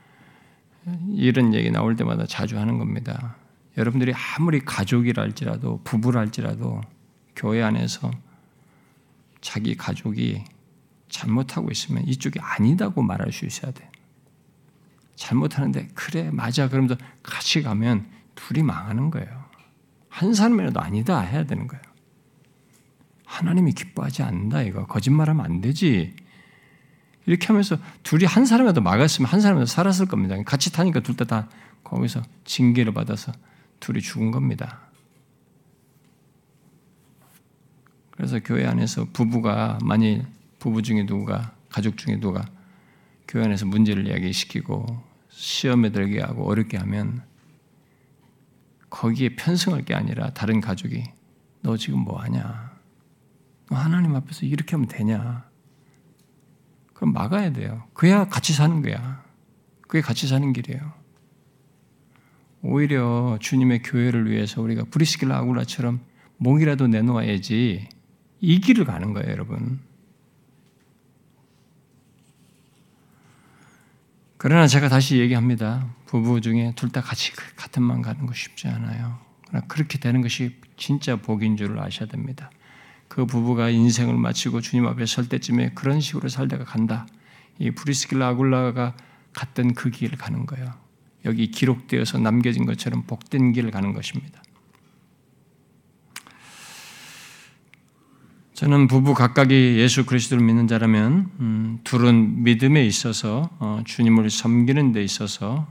이런 얘기 나올 때마다 자주 하는 겁니다. 여러분들이 아무리 가족이라 할지라도 부부라 할지라도 교회 안에서 자기 가족이 잘못하고 있으면 이쪽이 아니다고 말할 수 있어야 돼. 잘못하는데 그래 맞아 그러면서 같이 가면 둘이 망하는 거예요. 한 사람이라도 아니다 해야 되는 거예요. 하나님이 기뻐하지 않는다 이거. 거짓말하면 안 되지. 이렇게 하면서 둘이 한 사람이라도 막았으면 한 사람이라도 살았을 겁니다. 같이 타니까 둘 다 거기서 징계를 받아서 둘이 죽은 겁니다. 그래서 교회 안에서 부부가 만일 부부 중에 누가 가족 중에 누가 교회 안에서 문제를 이야기시키고 시험에 들게 하고 어렵게 하면 거기에 편승할 게 아니라 다른 가족이 너 지금 뭐하냐? 너 하나님 앞에서 이렇게 하면 되냐? 그럼 막아야 돼요. 그래야 같이 사는 거야. 그게 같이 사는 길이에요. 오히려 주님의 교회를 위해서 우리가 브리스길라 아굴라처럼 목이라도 내놓아야지 이 길을 가는 거예요, 여러분. 그러나 제가 다시 얘기합니다. 부부 중에 둘 다 같이 같은 만 가는 거 쉽지 않아요. 그러나 그렇게 되는 것이 진짜 복인 줄을 아셔야 됩니다. 그 부부가 인생을 마치고 주님 앞에 설 때쯤에 그런 식으로 살다가 간다. 이 브리스길라 아굴라가 갔던 그 길을 가는 거예요. 여기 기록되어서 남겨진 것처럼 복된 길을 가는 것입니다. 저는 부부 각각이 예수 그리스도를 믿는 자라면 둘은 믿음에 있어서 주님을 섬기는 데 있어서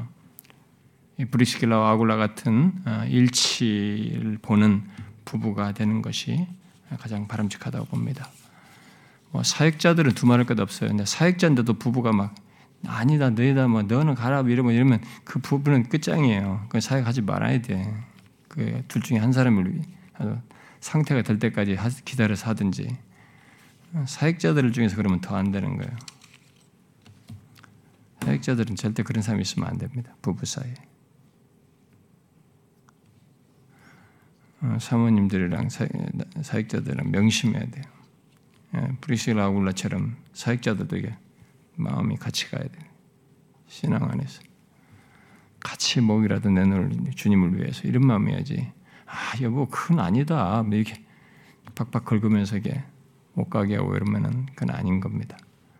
브리스길라와 아굴라 같은 일치를 보는 부부가 되는 것이 가장 바람직하다고 봅니다. 사역자들은 두말할 것 없어요. 근데 사역자인데도 부부가 막 아니다, 너희다, 뭐 너는 가라 이러면 그 부부는 끝장이에요. 그 사역하지 말아야 돼. 그 둘 중에 한 사람을 위해 상태가 될 때까지 기다려서 하든지. 사역자들 중에서 그러면 더 안 되는 거예요. 사역자들은 절대 그런 사람이 있으면 안 됩니다. 부부 사이에. 사모님들이랑 사역자들은 명심해야 돼요. 브리스길라 아굴라처럼 사역자들도 이게 마음이 같이 가야 돼요. 신앙 안에서. 같이 목이라도 내놓을 주님을 위해서 이런 마음이야지. 여보 그건 아니다. 이렇게 박박 긁으면서 이게 못 가게 하고 이러면은 그건 아닌 겁니다.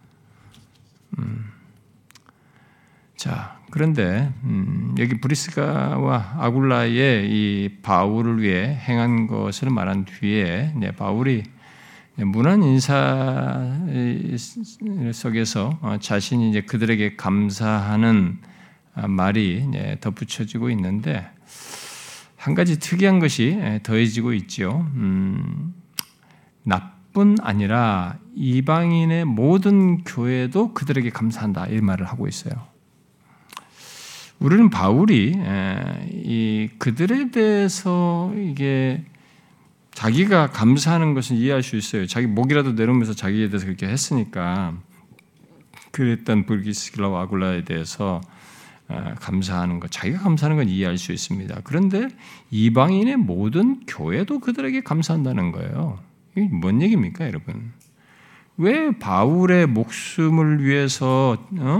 자, 그런데 여기 브리스가와 아굴라의 이 바울을 위해 행한 것을 말한 뒤에 바울이 문안 인사 속에서 자신이 이제 그들에게 감사하는 말이 덧붙여지고 있는데 한 가지 특이한 것이 더해지고 있죠. 나뿐 아니라 이방인의 모든 교회도 그들에게 감사한다 이 말을 하고 있어요. 우리는 바울이 이 그들에 대해서 이게 자기가 감사하는 것을 이해할 수 있어요. 자기 목이라도 내놓으면서 자기에 대해서 그렇게 했으니까 그랬던 브리스길라와 아굴라에 대해서 감사하는 것, 자기가 감사하는 건 이해할 수 있습니다. 그런데 이방인의 모든 교회도 그들에게 감사한다는 거예요. 이게 뭔 얘기입니까, 여러분? 왜 바울의 목숨을 위해서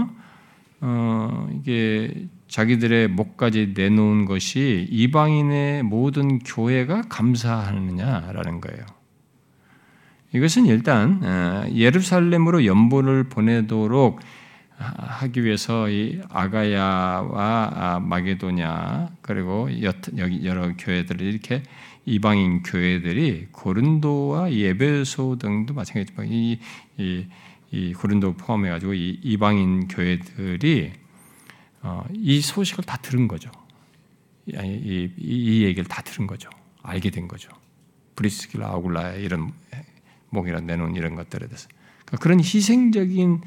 이게 자기들의 목까지 내놓은 것이 이방인의 모든 교회가 감사하느냐라는 거예요. 이것은 일단 예루살렘으로 연보를 보내도록 하기 위해서 이 아가야와 마게도냐 그리고 여기 여러 교회들을 이렇게 이방인 교회들이 고린도와 에베소 등도 마찬가지지만 이 고린도 포함해가지고 이 이방인 교회들이 이 소식을 다 들은 거죠. 이 얘기를 다 들은 거죠. 알게 된 거죠. 브리스길라 아굴라의 이런 목이라 내놓은 이런 것들에 대해서 그런 희생적인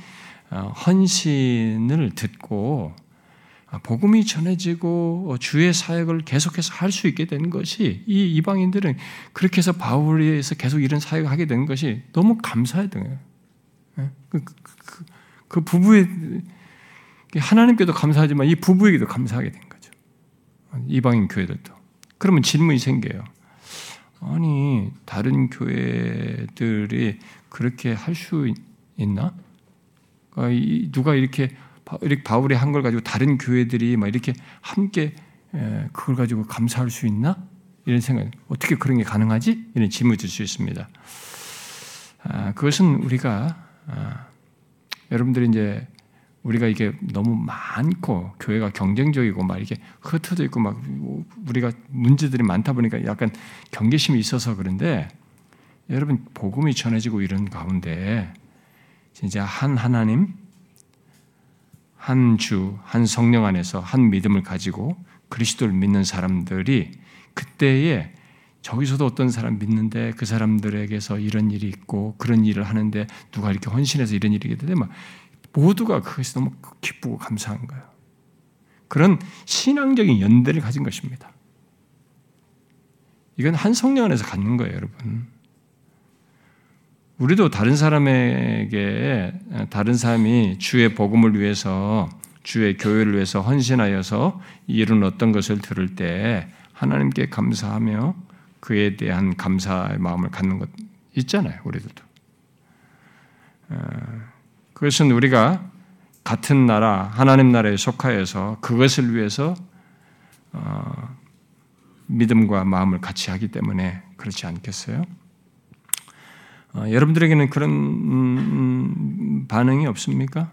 헌신을 듣고 복음이 전해지고 주의 사역을 계속해서 할 수 있게 된 것이 이 이방인들은 그렇게 해서 바울에서 계속 이런 사역을 하게 된 것이 너무 감사했던 거예요. 그 부부의 하나님께도 감사하지만 이 부부에게도 감사하게 된 거죠. 이방인 교회들도. 그러면 질문이 생겨요. 아니 다른 교회들이 그렇게 할 수 있나? 누가 이렇게 바울이 한 걸 가지고 다른 교회들이 막 이렇게 함께 그걸 가지고 감사할 수 있나? 이런 생각. 어떻게 그런 게 가능하지? 이런 질문이 들 수 있습니다. 그것은 우리가 여러분들이 이제 우리가 이게 너무 많고 교회가 경쟁적이고 막 이렇게 흩어져 있고 막 우리가 문제들이 많다 보니까 약간 경계심이 있어서 그런데 여러분 복음이 전해지고 이런 가운데 진짜 한 하나님, 한 주, 한 성령 안에서 한 믿음을 가지고 그리스도를 믿는 사람들이 그때에 저기서도 어떤 사람 믿는데 그 사람들에게서 이런 일이 있고 그런 일을 하는데 누가 이렇게 헌신해서 이런 일이 있는데 막 모두가 그것이 너무 기쁘고 감사한 거예요. 그런 신앙적인 연대를 가진 것입니다. 이건 한 성령 안에서 갖는 거예요, 여러분. 우리도 다른 사람에게 다른 사람이 주의 복음을 위해서 주의 교회를 위해서 헌신하여서 이룬 어떤 것을 들을 때 하나님께 감사하며 그에 대한 감사의 마음을 갖는 것 있잖아요, 우리들도. 그것은 우리가 같은 나라, 하나님 나라에 속하여서 그것을 위해서 믿음과 마음을 같이 하기 때문에 그렇지 않겠어요? 여러분들에게는 그런 반응이 없습니까?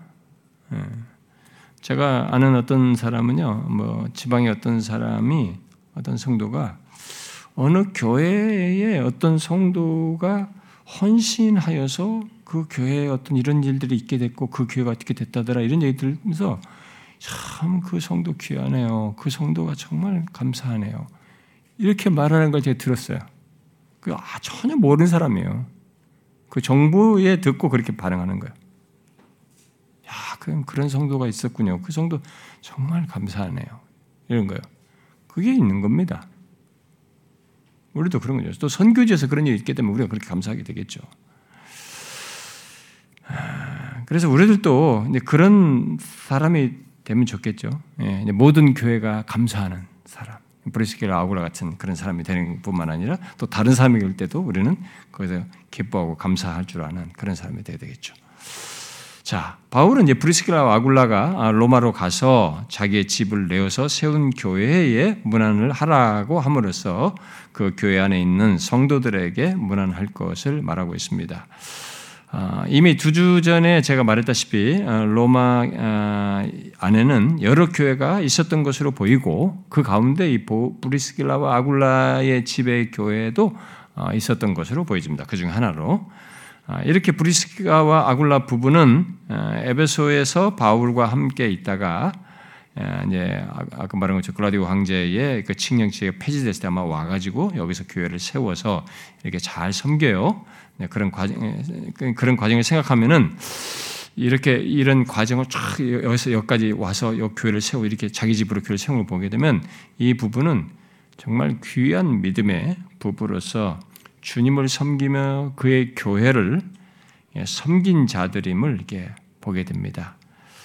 제가 아는 어떤 사람은요, 지방의 어떤 사람이, 어떤 성도가 어느 교회에 어떤 성도가 헌신하여서 그 교회에 어떤 이런 일들이 있게 됐고 그 교회가 어떻게 됐다더라 이런 얘기 들으면서 참 그 성도 귀하네요. 그 성도가 정말 감사하네요. 이렇게 말하는 걸 제가 들었어요. 전혀 모르는 사람이에요. 그 정보에 듣고 그렇게 반응하는 거예요. 그런 성도가 있었군요. 그 성도 정말 감사하네요. 이런 거예요. 그게 있는 겁니다. 우리도 그런 거죠. 또 선교지에서 그런 일이 있게 되면 우리가 그렇게 감사하게 되겠죠. 그래서 우리들도 이제 그런 사람이 되면 좋겠죠. 모든 교회가 감사하는 사람, 브리스길라 아굴라 같은 그런 사람이 되는 뿐만 아니라 또 다른 사람이 올 때도 우리는 거기서 기뻐하고 감사할 줄 아는 그런 사람이 되어야 되겠죠. 자, 바울은 이제 브리스길라와 아굴라가 로마로 가서 자기의 집을 내어서 세운 교회에 문안을 하라고 함으로써 그 교회 안에 있는 성도들에게 문안할 것을 말하고 있습니다. 이미 2주 전에 제가 말했다시피 로마 안에는 여러 교회가 있었던 것으로 보이고 그 가운데 이 브리스길라와 아굴라의 집의 교회도 있었던 것으로 보여집니다. 그 중 하나로. 이렇게 브리스가와 아굴라 부부는 에베소에서 바울과 함께 있다가 이제 아까 말한 것처럼 글라디오 황제의 그 칙령제가 폐지됐을 때 아마 와가지고 여기서 교회를 세워서 이렇게 잘 섬겨요. 그런 과정을 생각하면은 이렇게 이런 과정을 쫙 여기서 여기까지 와서 이 교회를 세우고 이렇게 자기 집으로 교회를 세우는 걸 보게 되면 이 부부는 정말 귀한 믿음의 부부로서 주님을 섬기며 그의 교회를 섬긴 자들임을 이렇게 보게 됩니다.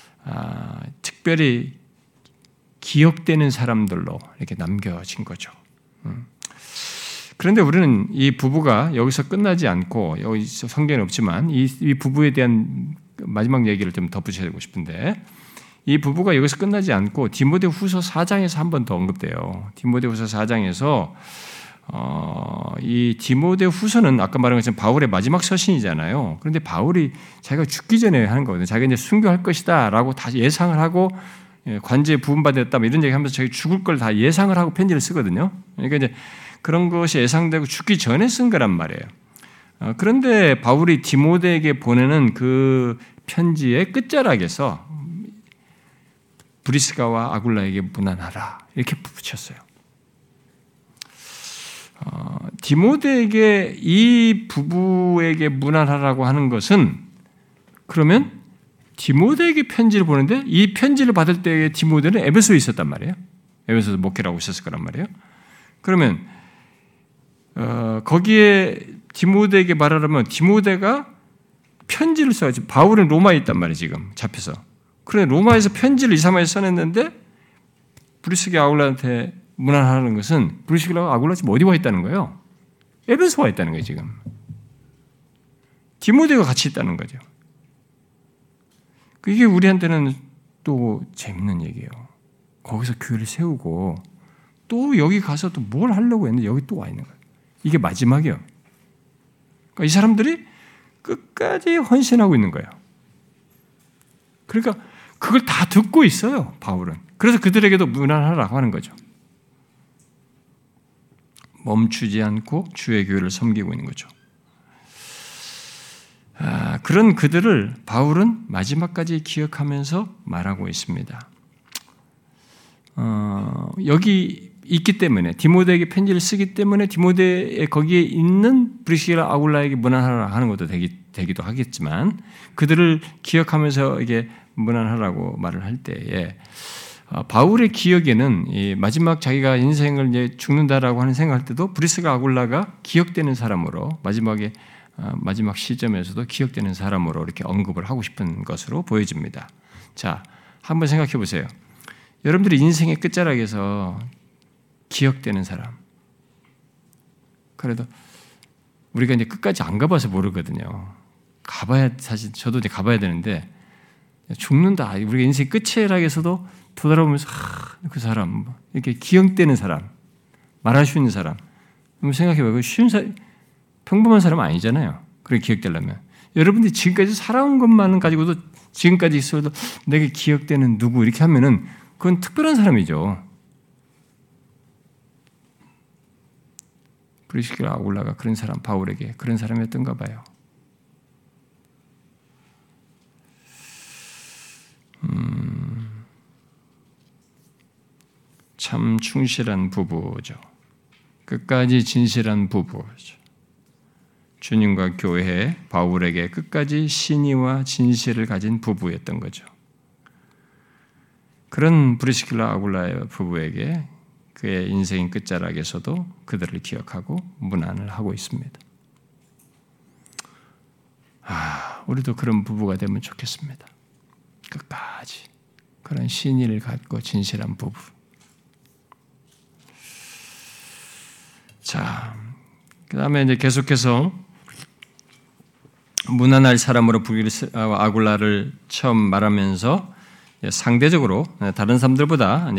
특별히 기억되는 사람들로 이렇게 남겨진 거죠. 그런데 우리는 이 부부가 여기서 끝나지 않고 여기 성경에 없지만 이 부부에 대한 마지막 얘기를 좀 덧붙여주고 싶은데 이 부부가 여기서 끝나지 않고 디모데후서 4장에서 한 번 더 언급돼요. 디모데후서 4장에서 이 디모데후서는 아까 말한 것처럼 바울의 마지막 서신이잖아요. 그런데 바울이 자기가 죽기 전에 하는 거거든요. 자기가 이제 순교할 것이다라고 다 예상을 하고 관제에 부음받았다 이런 얘기하면서 자기 죽을 걸 다 예상을 하고 편지를 쓰거든요. 그러니까 이제 그런 것이 예상되고 죽기 전에 쓴 거란 말이에요. 그런데 바울이 디모데에게 보내는 그 편지의 끝자락에서 브리스가와 아굴라에게 문안하라 이렇게 붙였어요. 디모데에게 이 부부에게 문안하라고 하는 것은 그러면 디모데에게 편지를 보는데 이 편지를 받을 때에 디모데는 에베소에 있었단 말이에요. 에베소에서 목회를 하고 있었을 거란 말이에요. 그러면 거기에 디모데에게 말하려면 디모데가 편지를 써야지. 바울은 로마에 있단 말이에요. 지금 잡혀서. 그래 로마에서 편지를 2, 3회에 써냈는데 브리스가 아굴라한테 문안하는 것은 브리스길라가 아굴라 지금 어디 와 있다는 거예요? 에베소 와 있다는 거예요, 지금. 디모데가 같이 있다는 거죠. 이게 우리한테는 또 재밌는 얘기예요. 거기서 교회를 세우고 또 여기 가서 또 뭘 하려고 했는데 여기 또 와 있는 거예요. 이게 마지막이에요. 그러니까 이 사람들이 끝까지 헌신하고 있는 거예요. 그러니까 그걸 다 듣고 있어요, 바울은. 그래서 그들에게도 문안하라고 하는 거죠. 멈추지 않고 주의 교회를 섬기고 있는 거죠. 그런 그들을 바울은 마지막까지 기억하면서 말하고 있습니다. 여기 있기 때문에 디모데에게 편지를 쓰기 때문에 디모데의 거기에 있는 브리스길라 아굴라에게 문안하라 하는 것도 되기도 하겠지만 그들을 기억하면서 이게 문안하라고 말을 할 때에 바울의 기억에는 이 마지막 자기가 인생을 이제 죽는다라고 하는 생각할 때도 브리스가 아굴라가 기억되는 사람으로 마지막 시점에서도 기억되는 사람으로 이렇게 언급을 하고 싶은 것으로 보여집니다. 자, 한번 생각해 보세요. 여러분들이 인생의 끝자락에서 기억되는 사람. 그래도 우리가 이제 끝까지 안 가봐서 모르거든요. 가봐야 사실 저도 이제 가봐야 되는데 죽는다. 우리가 인생 끝자락에서도 돌아보면서 그 사람 이렇게 기억되는 사람, 말할 수 있는 사람. 한번 생각해봐요. 쉬운 평범한 사람 아니잖아요. 그렇게 기억되려면 여러분들이 지금까지 살아온 것만 가지고도 지금까지 있어도 내게 기억되는 누구 이렇게 하면은 그건 특별한 사람이죠. 브리스길라 아굴라가 그런 사람, 바울에게 그런 사람이었던가 봐요. 참 충실한 부부죠. 끝까지 진실한 부부죠. 주님과 교회에 바울에게 끝까지 신의와 진실을 가진 부부였던 거죠. 그런 브리스길라 아굴라의 부부에게 그의 인생 끝자락에서도 그들을 기억하고 문안을 하고 있습니다. 우리도 그런 부부가 되면 좋겠습니다. 끝까지 그런 신의를 갖고 진실한 부부. 자, 그 다음에 이제 계속해서 무난할 사람으로 브리스가와 아굴라를 처음 말하면서 상대적으로 다른 사람들보다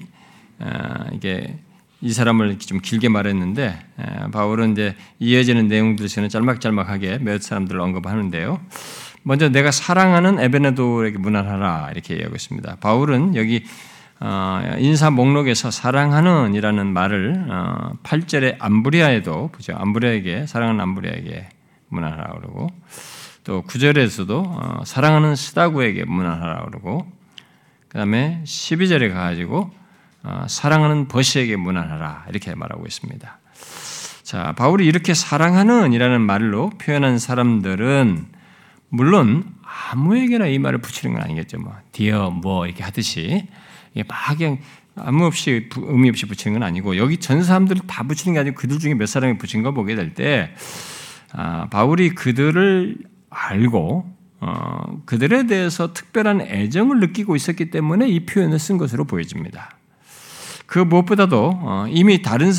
이게 이 사람을 좀 길게 말했는데 바울은 이제 이어지는 내용들에서는 짤막짤막하게 몇 사람들을 언급하는데요. 먼저 내가 사랑하는 에베네도에게 문안하라 이렇게 얘기하고 있습니다. 바울은 여기 인사 목록에서 사랑하는이라는 말을 8절에 암브리아에도 보죠. 암브리아에게 사랑하는 암브리아에게 문안하라 그러고 또 9절에서도 사랑하는 스다구에게 문안하라 그러고 그다음에 12절에 가가지고 사랑하는 버시에게 문안하라 이렇게 말하고 있습니다. 자, 바울이 이렇게 사랑하는이라는 말로 표현한 사람들은 물론 아무에게나 이 말을 붙이는 건 아니겠죠. 뭐 dear 뭐 이렇게 하듯이 이게 막 그냥 아무 없이 의미 없이 붙이는 건 아니고 여기 전 사람들을 다 붙이는 게 아니고 그들 중에 몇 사람이 붙인 거 보게 될 때 바울이 그들을 알고 그들에 대해서 특별한 애정을 느끼고 있었기 때문에 이 표현을 쓴 것으로 보여집니다. 그 무엇보다도 이미 다른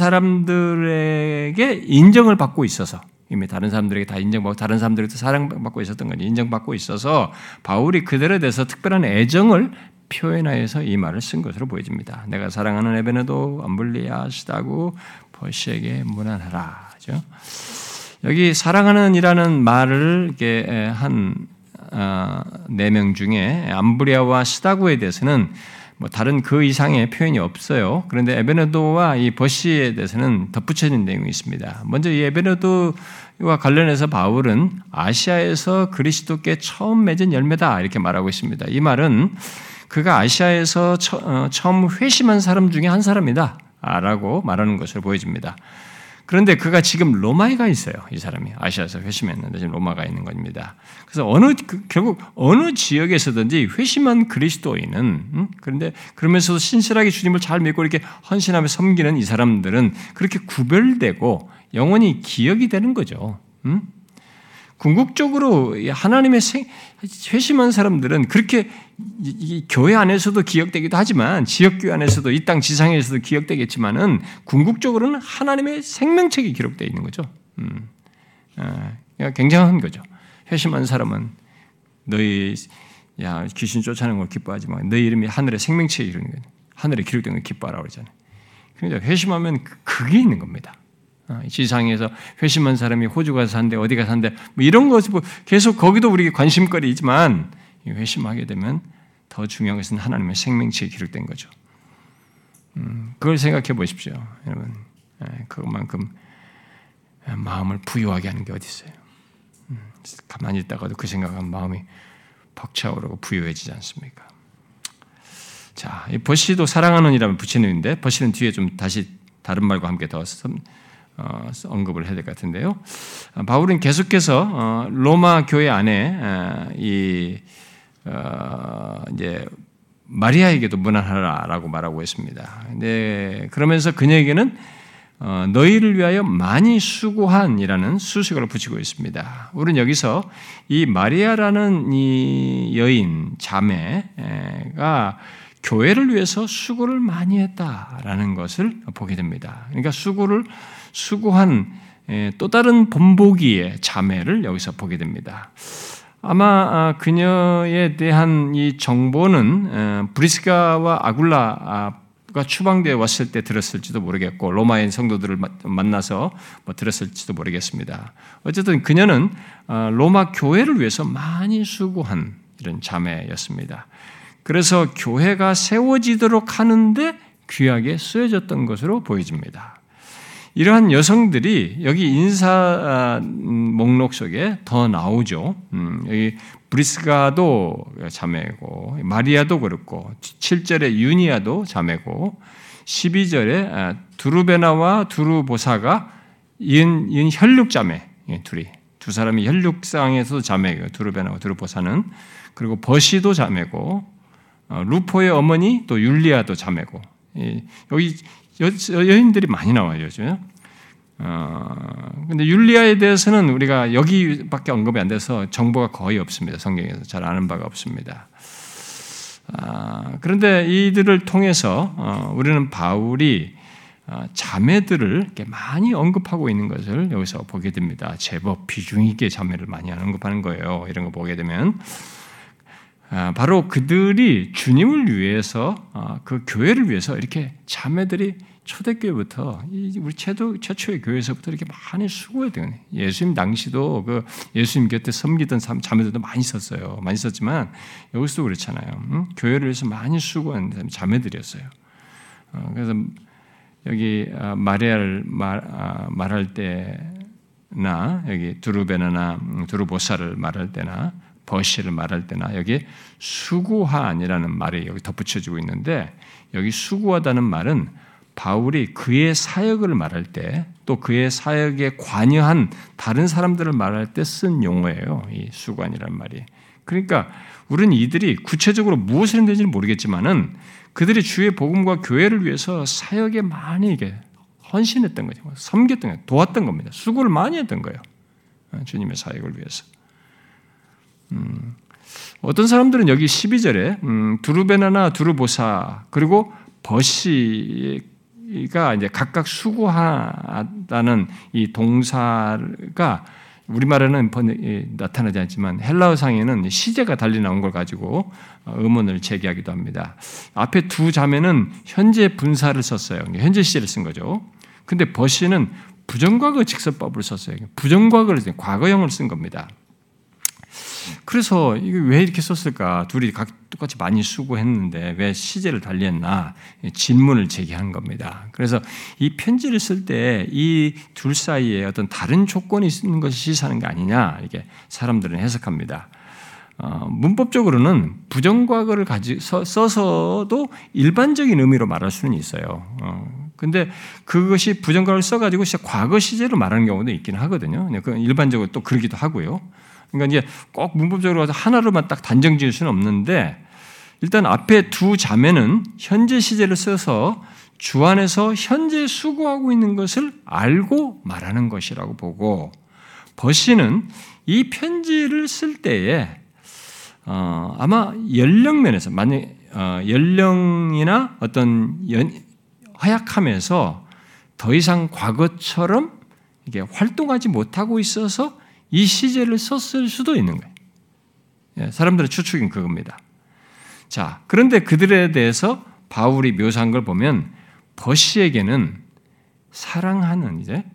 사람들에게 인정을 받고 있어서 이미 다른 사람들에게 다 인정받고 다른 사람들에게도 사랑받고 있었던 거지 인정받고 있어서 바울이 그들에 대해서 특별한 애정을 표현하여서 이 말을 쓴 것으로 보여집니다. 내가 사랑하는 에베네도, 암블리아, 스다구, 버시에게 문안하라. 그죠? 여기 사랑하는이라는 말을 이렇게 한 4명 중에 암브리아와 스다구에 대해서는 뭐 다른 그 이상의 표현이 없어요. 그런데 에베네도와 이 버시에 대해서는 덧붙여진 내용이 있습니다. 먼저 이 에베네도와 관련해서 바울은 아시아에서 그리스도께 처음 맺은 열매다 이렇게 말하고 있습니다. 이 말은 그가 아시아에서 처음 회심한 사람 중에 한 사람이다 라고 말하는 것으로 보여집니다. 그런데 그가 지금 로마에 가 있어요. 이 사람이 아시아에서 회심했는데 지금 로마가 있는 겁니다. 그래서 결국 어느 지역에서든지 회심한 그리스도인은 그런데 그러면서도 신실하게 주님을 잘 믿고 이렇게 헌신하며 섬기는 이 사람들은 그렇게 구별되고 영원히 기억이 되는 거죠. 궁극적으로 하나님의 회심한 사람들은 그렇게 이 교회 안에서도 기억되기도 하지만 지역교회 안에서도 이 땅 지상에서도 기억되겠지만은 궁극적으로는 하나님의 생명책이 기록되어 있는 거죠. 굉장한 거죠. 회심한 사람은 너희 귀신 쫓아내는 걸 기뻐하지 마. 너희 이름이 하늘의 생명책이 이런 거예요. 하늘에 기록된 걸 기뻐하라고 그러잖아요. 그러니까 회심하면 그게 있는 겁니다. 지상에서 회심한 사람이 호주 가서 산대 어디 가서 산대 뭐 이런 것을 계속 거기도 우리에게 관심거리이지만 회심하게 되면 더 중요한 것은 하나님의 생명체에 기록된 거죠. 그걸 생각해 보십시오, 여러분. 그것만큼 마음을 부유하게 하는 게 어디 있어요? 가만히 있다가도 그 생각하면 마음이 벅차오르고 부유해지지 않습니까? 자, 이 버시도 사랑하는이라면 붙이는데 버시는 뒤에 좀 다시 다른 말과 함께 더 언급을 해야 될 것 같은데요. 바울은 계속해서 로마 교회 안에 이제 마리아에게도 문안하라라고 말하고 있습니다. 네, 그러면서 그녀에게는 너희를 위하여 많이 수고한이라는 수식어를 붙이고 있습니다. 우리는 여기서 이 마리아라는 이 여인 자매가 교회를 위해서 수고를 많이 했다라는 것을 보게 됩니다. 그러니까 수고한 또 다른 본보기의 자매를 여기서 보게 됩니다. 아마 그녀에 대한 이 정보는 브리스가와 아굴라가 추방되어 왔을 때 들었을지도 모르겠고 로마의 성도들을 만나서 들었을지도 모르겠습니다. 어쨌든 그녀는 로마 교회를 위해서 많이 수고한 이런 자매였습니다. 그래서 교회가 세워지도록 하는데 귀하게 쓰여졌던 것으로 보여집니다. 이러한 여성들이 여기 인사 목록 속에 더 나오죠. 여기 브리스가도 자매고 마리아도 그렇고 7절에 유니아도 자매고 12절에 두루베나와 두루보사가 이은 혈육자매 둘이 두 사람이 혈육상에서도 자매예요. 두루베나와 두루보사는 그리고 버시도 자매고 루포의 어머니 또 율리아도 자매고 여기 여인들이 많이 나와요. 근데 율리아에 대해서는 우리가 여기밖에 언급이 안 돼서 정보가 거의 없습니다. 성경에서 잘 아는 바가 없습니다. 그런데 이들을 통해서 우리는 바울이 자매들을 이렇게 많이 언급하고 있는 것을 여기서 보게 됩니다. 제법 비중 있게 자매를 많이 언급하는 거예요. 이런 거 보게 되면 바로 그들이 주님을 위해서 그 교회를 위해서 이렇게 자매들이 초대교회부터 우리 최초의 교회에서부터 이렇게 많이 수고했대요. 예수님 당시도 그 예수님 곁에 섬기던 자매들도 많이 있었어요. 많이 있었지만 여기서도 그렇잖아요. 교회를 위해서 많이 수고한 자매들이었어요. 그래서 여기 마리아를 말할 때나 여기 두루베나나 두루보사를 말할 때나 버시를 말할 때나 여기에 수구하니라는 말이 여기 덧붙여지고 있는데 여기 수구하다는 말은 바울이 그의 사역을 말할 때 또 그의 사역에 관여한 다른 사람들을 말할 때 쓴 용어예요. 이 수구하니라는 말이. 그러니까 우리는 이들이 구체적으로 무엇을 했는지는 모르겠지만은 그들이 주의 복음과 교회를 위해서 사역에 많이 이게 헌신했던 거죠. 섬겼던 거예요. 도왔던 겁니다. 수고를 많이 했던 거예요. 주님의 사역을 위해서. 어떤 사람들은 여기 12절에 두루베나나 두루보사 그리고 버시가 이제 각각 수고하다는 이 동사가 우리말에는 나타나지 않지만 헬라어상에는 시제가 달리 나온 걸 가지고 의문을 제기하기도 합니다. 앞에 두 자매는 현재 분사를 썼어요. 현재 시제를 쓴 거죠. 근데 버시는 부정과거 직설법을 썼어요. 부정과거를 과거형을 쓴 겁니다. 그래서 이게 왜 이렇게 썼을까? 둘이 똑같이 많이 수고했는데 왜 시제를 달리했나? 질문을 제기한 겁니다. 그래서 이 편지를 쓸 때 이 둘 사이에 어떤 다른 조건이 있는 것을 시사하는 게 아니냐? 이게 사람들은 해석합니다. 문법적으로는 부정과거를 써서도 일반적인 의미로 말할 수는 있어요. 근데 그것이 부정과거를 써가지고 과거 시제로 말하는 경우도 있긴 하거든요. 일반적으로 또 그러기도 하고요. 그러니까 이제 꼭 문법적으로 하나로만 딱 단정 지을 수는 없는데 일단 앞에 두 자매는 현재 시제를 써서 주 안에서 현재 수고하고 있는 것을 알고 말하는 것이라고 보고 버시는 이 편지를 쓸 때에 아마 연령 면에서 만약 연령이나 어떤 허약함에서 더 이상 과거처럼 이게 활동하지 못하고 있어서 이 시제를 썼을 수도 있는 거예요. 사람들의 추측은 그겁니다. 자, 그런데 그들에 대해서 바울이 묘사한 걸 보면 버시에게는 사랑하는 이제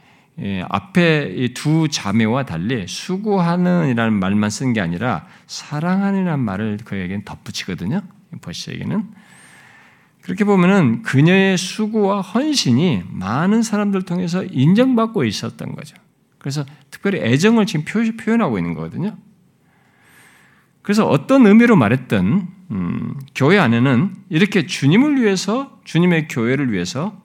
앞에 이 두 자매와 달리 수고하는이라는 말만 쓴 게 아니라 사랑하는이라는 말을 그에게는 덧붙이거든요. 버시에게는 그렇게 보면은 그녀의 수고와 헌신이 많은 사람들 통해서 인정받고 있었던 거죠. 그래서 특별히 애정을 지금 표현하고 있는 거거든요. 그래서 어떤 의미로 말했든 교회 안에는 이렇게 주님을 위해서 주님의 교회를 위해서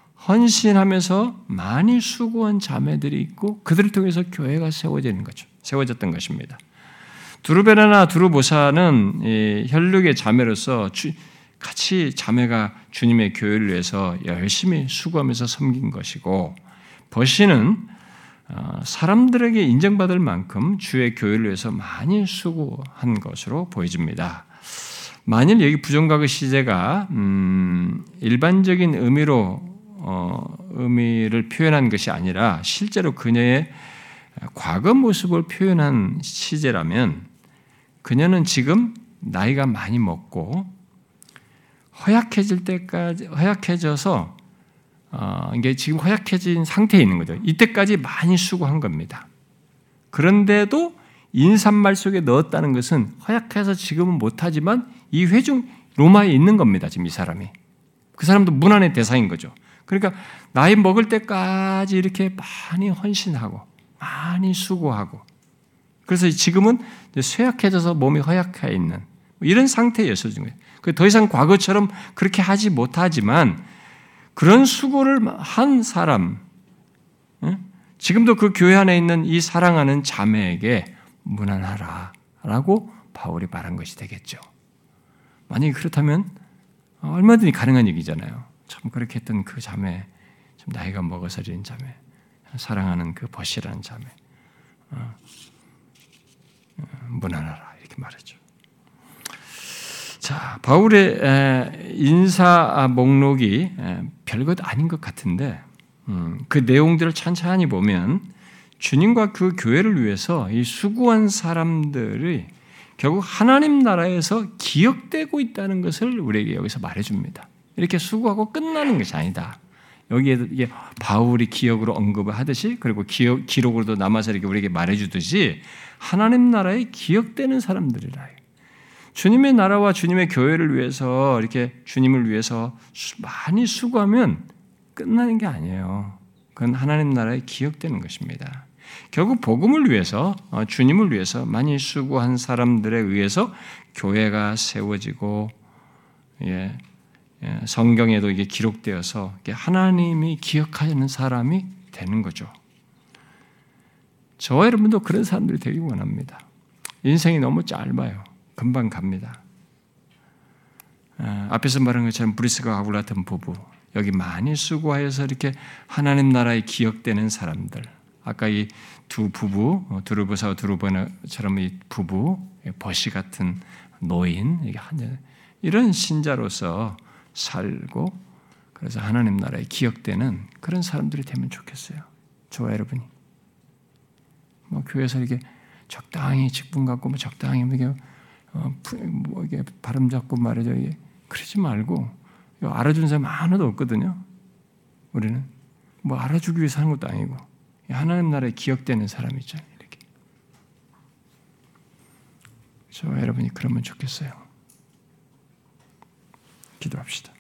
헌신하면서 많이 수고한 자매들이 있고 그들을 통해서 교회가 세워지는 거죠. 세워졌던 것입니다. 두루베나나 두루보사는 혈육의 자매로서 같이 자매가 주님의 교회를 위해서 열심히 수고하면서 섬긴 것이고 버시는 사람들에게 인정받을 만큼 주의 교회를 위해서 많이 수고한 것으로 보여집니다. 만일 여기 부정과거 시제가 일반적인 의미를 표현한 것이 아니라 실제로 그녀의 과거 모습을 표현한 시제라면 그녀는 지금 나이가 많이 먹고 허약해져서 이게 지금 허약해진 상태에 있는 거죠. 이때까지 많이 수고한 겁니다. 그런데도 인사말 속에 넣었다는 것은 허약해서 지금은 못하지만 이 회중 로마에 있는 겁니다. 지금 이 사람이. 그 사람도 문안의 대상인 거죠. 그러니까 나이 먹을 때까지 이렇게 많이 헌신하고 많이 수고하고 그래서 지금은 쇠약해져서 몸이 허약해 있는 이런 상태였어요. 더 이상 과거처럼 그렇게 하지 못하지만 그런 수고를 한 사람, 지금도 그 교회 안에 있는 이 사랑하는 자매에게 문안하라라고 바울이 말한 것이 되겠죠. 만약에 그렇다면 얼마든지 가능한 얘기잖아요. 참 그렇게 했던 그 자매, 좀 나이가 먹어서린 자매, 사랑하는 그 버시라는 자매, 문안하라 이렇게 말했죠. 자, 바울의 인사 목록이 별것 아닌 것 같은데 그 내용들을 찬찬히 보면 주님과 그 교회를 위해서 이 수고한 사람들이 결국 하나님 나라에서 기억되고 있다는 것을 우리에게 여기서 말해줍니다. 이렇게 수고하고 끝나는 것이 아니다. 여기에 이게 바울이 기억으로 언급을 하듯이 그리고 기록으로도 남아서 이렇게 우리에게 말해주듯이 하나님 나라에 기억되는 사람들이라. 주님의 나라와 주님의 교회를 위해서 이렇게 주님을 위해서 많이 수고하면 끝나는 게 아니에요. 그건 하나님 나라에 기억되는 것입니다. 결국 복음을 위해서 주님을 위해서 많이 수고한 사람들에 의해서 교회가 세워지고 성경에도 이게 기록되어서 하나님이 기억하는 사람이 되는 거죠. 저와 여러분도 그런 사람들이 되기 원합니다. 인생이 너무 짧아요. 금방 갑니다. 앞에서 말한 것처럼 브리스가 아굴라 같은 부부, 여기 많이 수고하여서 이렇게 하나님 나라에 기억되는 사람들. 아까 이 두 부부, 두루보사와 두루보나처럼 이 부부, 버시 같은 노인, 이런 신자로서 살고 그래서 하나님 나라에 기억되는 그런 사람들이 되면 좋겠어요. 저와 여러분이. 교회에서 이렇게 적당히 직분 갖고 적당히 이게 발음 잡고 말이죠. 그러지 말고 알아주는 사람이 하나도 없거든요. 우리는 알아주기 위해서 하는 것도 아니고 하나님 나라에 기억되는 사람이죠. 이렇게. 저와 여러분이 그러면 좋겠어요. 기도합시다.